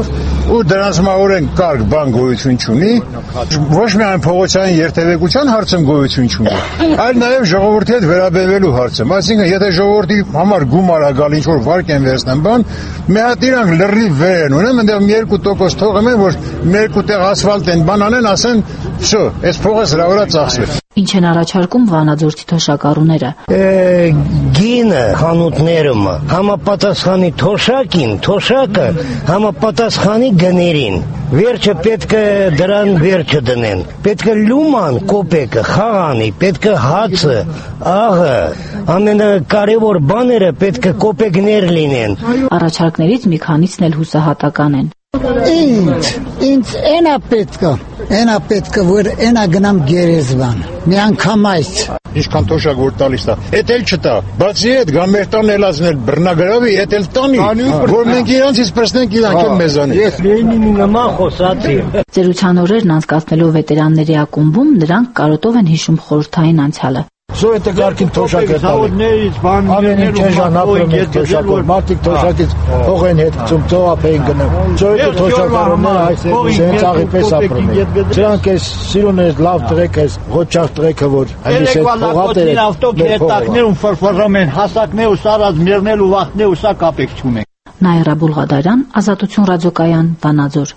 [SPEAKER 3] ու դրանց մահորեն կարգ բան գոյություն չունի, ոչ միայն փողոցային երթևեկության հարցը գոյություն չունի, այլ նաև ժողովրդի հետ վերաբերվելու հարցը։ Այսինքն, եթե ժողովրդի համար գումար ա գալ ինչ-որ վարկ են վերցնեն բան, մի հատ իրանք լրիվ վեր են ունեն, այնտեղ 2% թողում են, որ երկու տեղ ասֆալտ են բան անեն, ասեն, «Վсё, այս փողը սրա վրա ծախսվեց»։
[SPEAKER 5] Ինչ են առաջարկում Վանաձորցի թոշակառուները։
[SPEAKER 10] Գինը խանութներում համապատասխանի թոշակին, թոշակը համապատասխանի գներին։ Վերջը պետք է դրան վերջը դնեն։ Պետք է լուման կոպեկը, խաղանի, պետք է հացը, աղը, ամենակարևոր բաները պետք է կոպեկներ լինեն։
[SPEAKER 5] Առաջարկներից մի քանիսն էլ հուսահատական են։
[SPEAKER 11] Ինձ այնա պետք է, որ այնա գնամ գերեզման, մի անգամ այս։
[SPEAKER 3] Ինչքան թոշակ որ տալիս տա, էդ էլ չտա, բացի այդ գա մեր տան ελազնել բռնագրավի, էդ էլ տանի, որ մենք իրանցից պրսնենք իրանք էլ մեզանի։
[SPEAKER 10] Ես Լենինի նման խոսացի։
[SPEAKER 5] Ծերության օրերն անցկացնելով վետերանների ակումբում նրանք կարոտով են հիշում խորհրդային անցյալը։
[SPEAKER 3] Սովետը կարգին թոշակը
[SPEAKER 11] Զավոդներից, բաններից,
[SPEAKER 3] մարդիկ թոշակից հող են հետցում, ծովապ էին գնում։ Սովետը թոշակարումները այսպես աղի պես ապրում են։ Սրանք այս սիրուն ես լավ տղեկ ես, ղոչաղ տղեկը, որ հանդիս այդ փողատեր են։
[SPEAKER 11] Հետակներ ու ֆրֆռում են, հասակներ ու սարած մերնել ու վախտներ ու սա կապեք չունեն։
[SPEAKER 5] Նաիրա Բուլղադարյան, Ազատություն ռադիոկայան, Վանաձոր։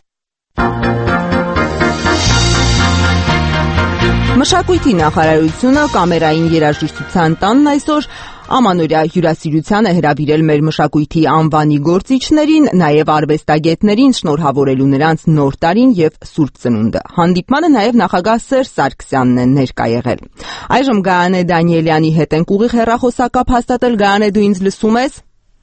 [SPEAKER 1] Մշակույթի նախարարությունը կամերային երաժշտության տանն այսօր ամանորյա հյուրասիրության է հրավիրել մեր մշակույթի անվանի գործիչներին, նաև արվեստագետներին շնորհավորելու նրանց նոր տարին եւ Սուրբ Ծնունդը։ Հանդիպմանը նաև նախագահ Սերժ Սարգսյանն է ներկա եղել։ Այժմ Գայանե Դանիելյանի հետ ենք ուղիղ հեռախոսակապ հաստատել։ Գայանե, դու ինձ լսում ես։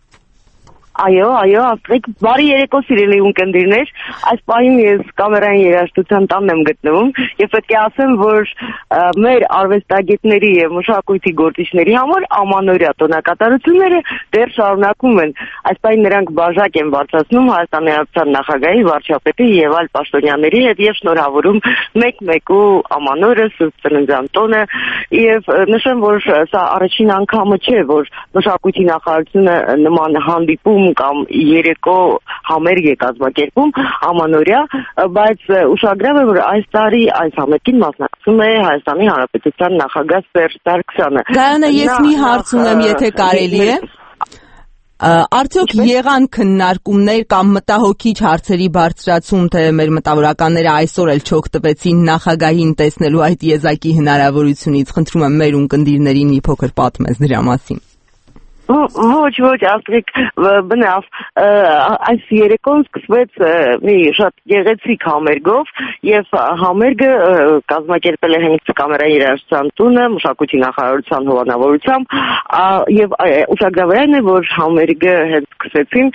[SPEAKER 12] Այո, ասեք, բարի երեկո սիրելի ունկնդիրներ, այս պահին ես կամերային երաժշտության տանն եմ գտնվում եւ պետք է ասեմ, որ մեր արվեստագետների եւ մշակույթի գործիչների համար ամանորյա տոնակատարությունները դեռ շարունակվում են։ Այս պահին նրանք բաժակ են բարձրացնում Հայաստանի Հանրապետության նախագահի, վարչապետի եւ այլ պաշտոնյաների հետ եւ շնորհավորում մեկ-մեկու ամանորը, Սուրբ Ծննդյան տոնը եւ նշեմ, որ սա առաջին անգամը չէ, որ մշակույթի նախարարությունը նման հանդիպում կամ երեկո համերգ է կազմակերպում ամանորյա, բայց ուշագրավ է, որ այս տարի այս համերգին մասնակցում է Հայաստանի Հանրապետության նախագահ Սերժ Սարգսյանը։
[SPEAKER 1] Գայանե, ես մի հարց ունեմ, եթե կարելի է։ Արդյոք եղան քննարկումներ կամ մտահոգիչ հարցերի բարձրացում, թե մեր մտավորականները այսօր էլ չօգտվեցին նախագահին տեսնելու այդ եզակի հնարավորությունից։ Խնդրում եմ մեր ունկնդիրներին մի փոքր պատմես դրա մասին։
[SPEAKER 12] Ոչ, ասեք, բնավ, այս երեկոն սկսվեց մի շատ գեղեցիկ համերգով եւ համերգը կազմակերպել է հենց կամերային երաժշտության տունը մշակույթի նախարարության հովանավորությամբ եւ ուշագրավն է, որ համերգը հենց սկսեցին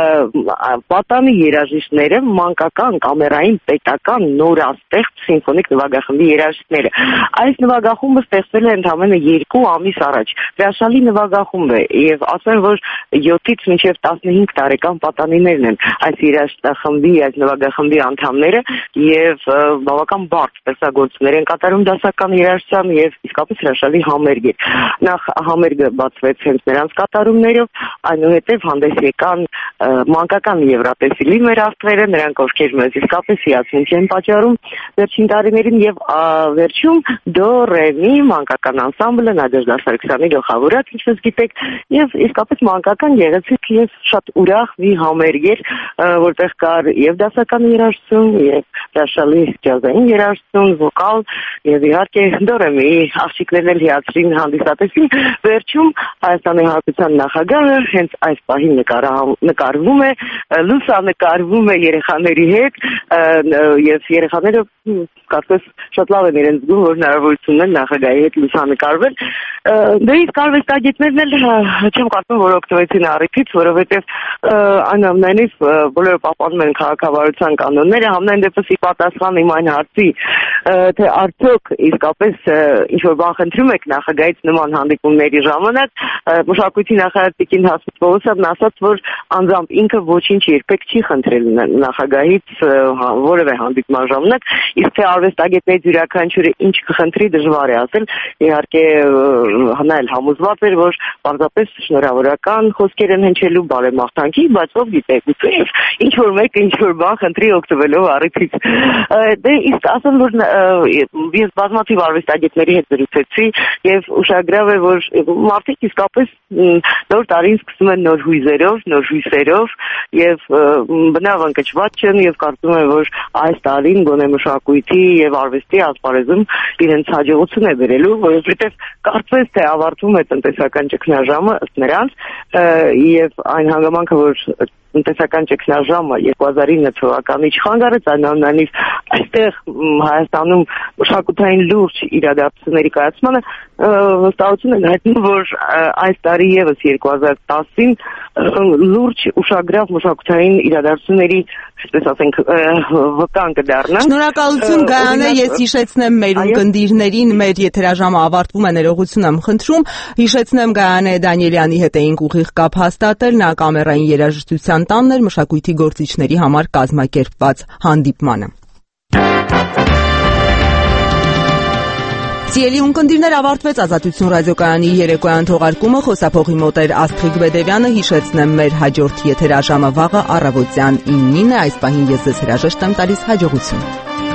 [SPEAKER 12] պատանի երաժիշտները, մանկական, կամերային, պետական, նորաստեղծ սիմֆոնիկ նվագախմբի երաժիշտները։ Այս նվագախումբը ստեղծվել է ընդամենը 2 ամիս առաջ։ Հրաշալի նվագախումբ է եւ ասեմ, որ 7-ից մինչեւ 15 տարեկան պատանիներն են այս երաժշտախմբի, այս նվագախմբի անդամները եւ բավական բարդ ստեղծագործություններ են կատարում դասական երաժշտության եւ իսկապես հրաշալի համերգ է։ Նախ համերգը բացվեց հենց նրանց կատարումներով, այնուհետեւ հանդես եկան մանկական եվրատեսիլի մեր աստղերը, նրանք ովքեր մեզ իսկապես հիացմունք են պատճառում վերջին տարիներին եւ վերջում դո ռե մի մանկական անսամբլը Նադեժդա Սարգսյանի գլխավորած, ինչպես գիտեք, եւ իսկապես մանկական գեղեցիկ եւ շատ ուրախ մի համերգ էր, որտեղ կար եւ դասական երաժշտություն, եւ հրաշալի ջազային երաժշտություն, վոկալ եւ իհարկե դորեմի աղջիկներն էլ հիացրին հանդիսատեսին։ Վերջում Հայաստանի Հանրապետության նախագահը հենց այս պահին նկարվում է, լուսանկարվում է երեխաների հետ եւ երեխաները կարծես շատ լավ են իրենց զգում, որ հնարավորություն են նախագահի հետ լուսանկարվել։ Դե իսկ արվեստագետներն էլ չեմ կարծում, որ օգտվեցին առիթից, որովհետև այնուամենայնիվ բոլորը պահպանում են քաղաքավարության կանոնները, համենայն դեպս ի պատասխան իմ այն հարցի, թե արդյոք իսկապես ինչ որ բան խնդրում եք նախագահից նման հանդիպումների ժամանակ, մշակույթի նախարար Տիկին Հասմիկ Պողոսյանն ասաց, որ անձամբ ինքը ոչինչ երբեք չի խնդրել նախագահից որևէ հանդիպման ժամանակ, իսկ թե արվեստագետներից յուրաքանչյուրը ինչ կխնդրի դժվար է ասել, իհարկե նա էլ համոզված էր, որ պարզապես մեծ շնորհավորական խոսքեր են հնչելու բարեմաղթանքի, բայց ով գիտե, գուցե ինչ որ մեկ ինչ որ բան խնդրի օգտվելով առիթից։ Դե իսկ ասեմ, որ ես բազմաթիվ արվեստագետների հետ զրուցեցի եւ ուշագրավ է, որ մարդիկ իսկապես նոր տարին սկսում են նոր հույսերով եւ բնավ ընկճված չեն եւ կարծում եմ, որ այս տարին գոնե մշակույթի եւ արվեստի ասպարեզում իրենց հաջողություն է բերելու, որովհետեւ կարծես թե ավարտվում է տնտեսական ճգնաժամը ըստ նրանց եւ այն հանգամանքը, որ տնտեսական ճգնաժամը 2009 թվականի չխանգարեց, այնուամենայնիվ այստեղ Հայաստանում մշակութային լուրջ իրադարձությունների կայացմանը վստահություն են հայտնում, որ այս տարի եւս 2010-ին լուրջ ուշագրավ մշակութային իրադարձությունների, այսպես ասենք, վկան կդառնան։
[SPEAKER 1] Շնորհակալություն Գայանե, ես հիշեցնեմ մեր ունկնդիրներին, մեր եթերաժամը ավարտվում է, ներողություն եմ խնդրում, հիշեցնեմ Գայանե Դանիելյանի հետ էինք ուղիղ կապ հաստատել, նա կամերային երաժշտության տանն էր մշակույթի գործիչների համար կազմակերպված հանդիպմանը։ Սիրելի ունկնդիրներ, ավարտվեց Ազատություն ռադիոկայանի երեկոյան թողարկումը, խոսափողի մոտ էր Աստղիկ Բեդևյանը, հիշեցնեմ մեր հաջորդ եթերաժամը վաղը առավոտյան 9-ին է, այս պահին ես ձեզ հրաժեշտ եմ տալիս, հաջողություն։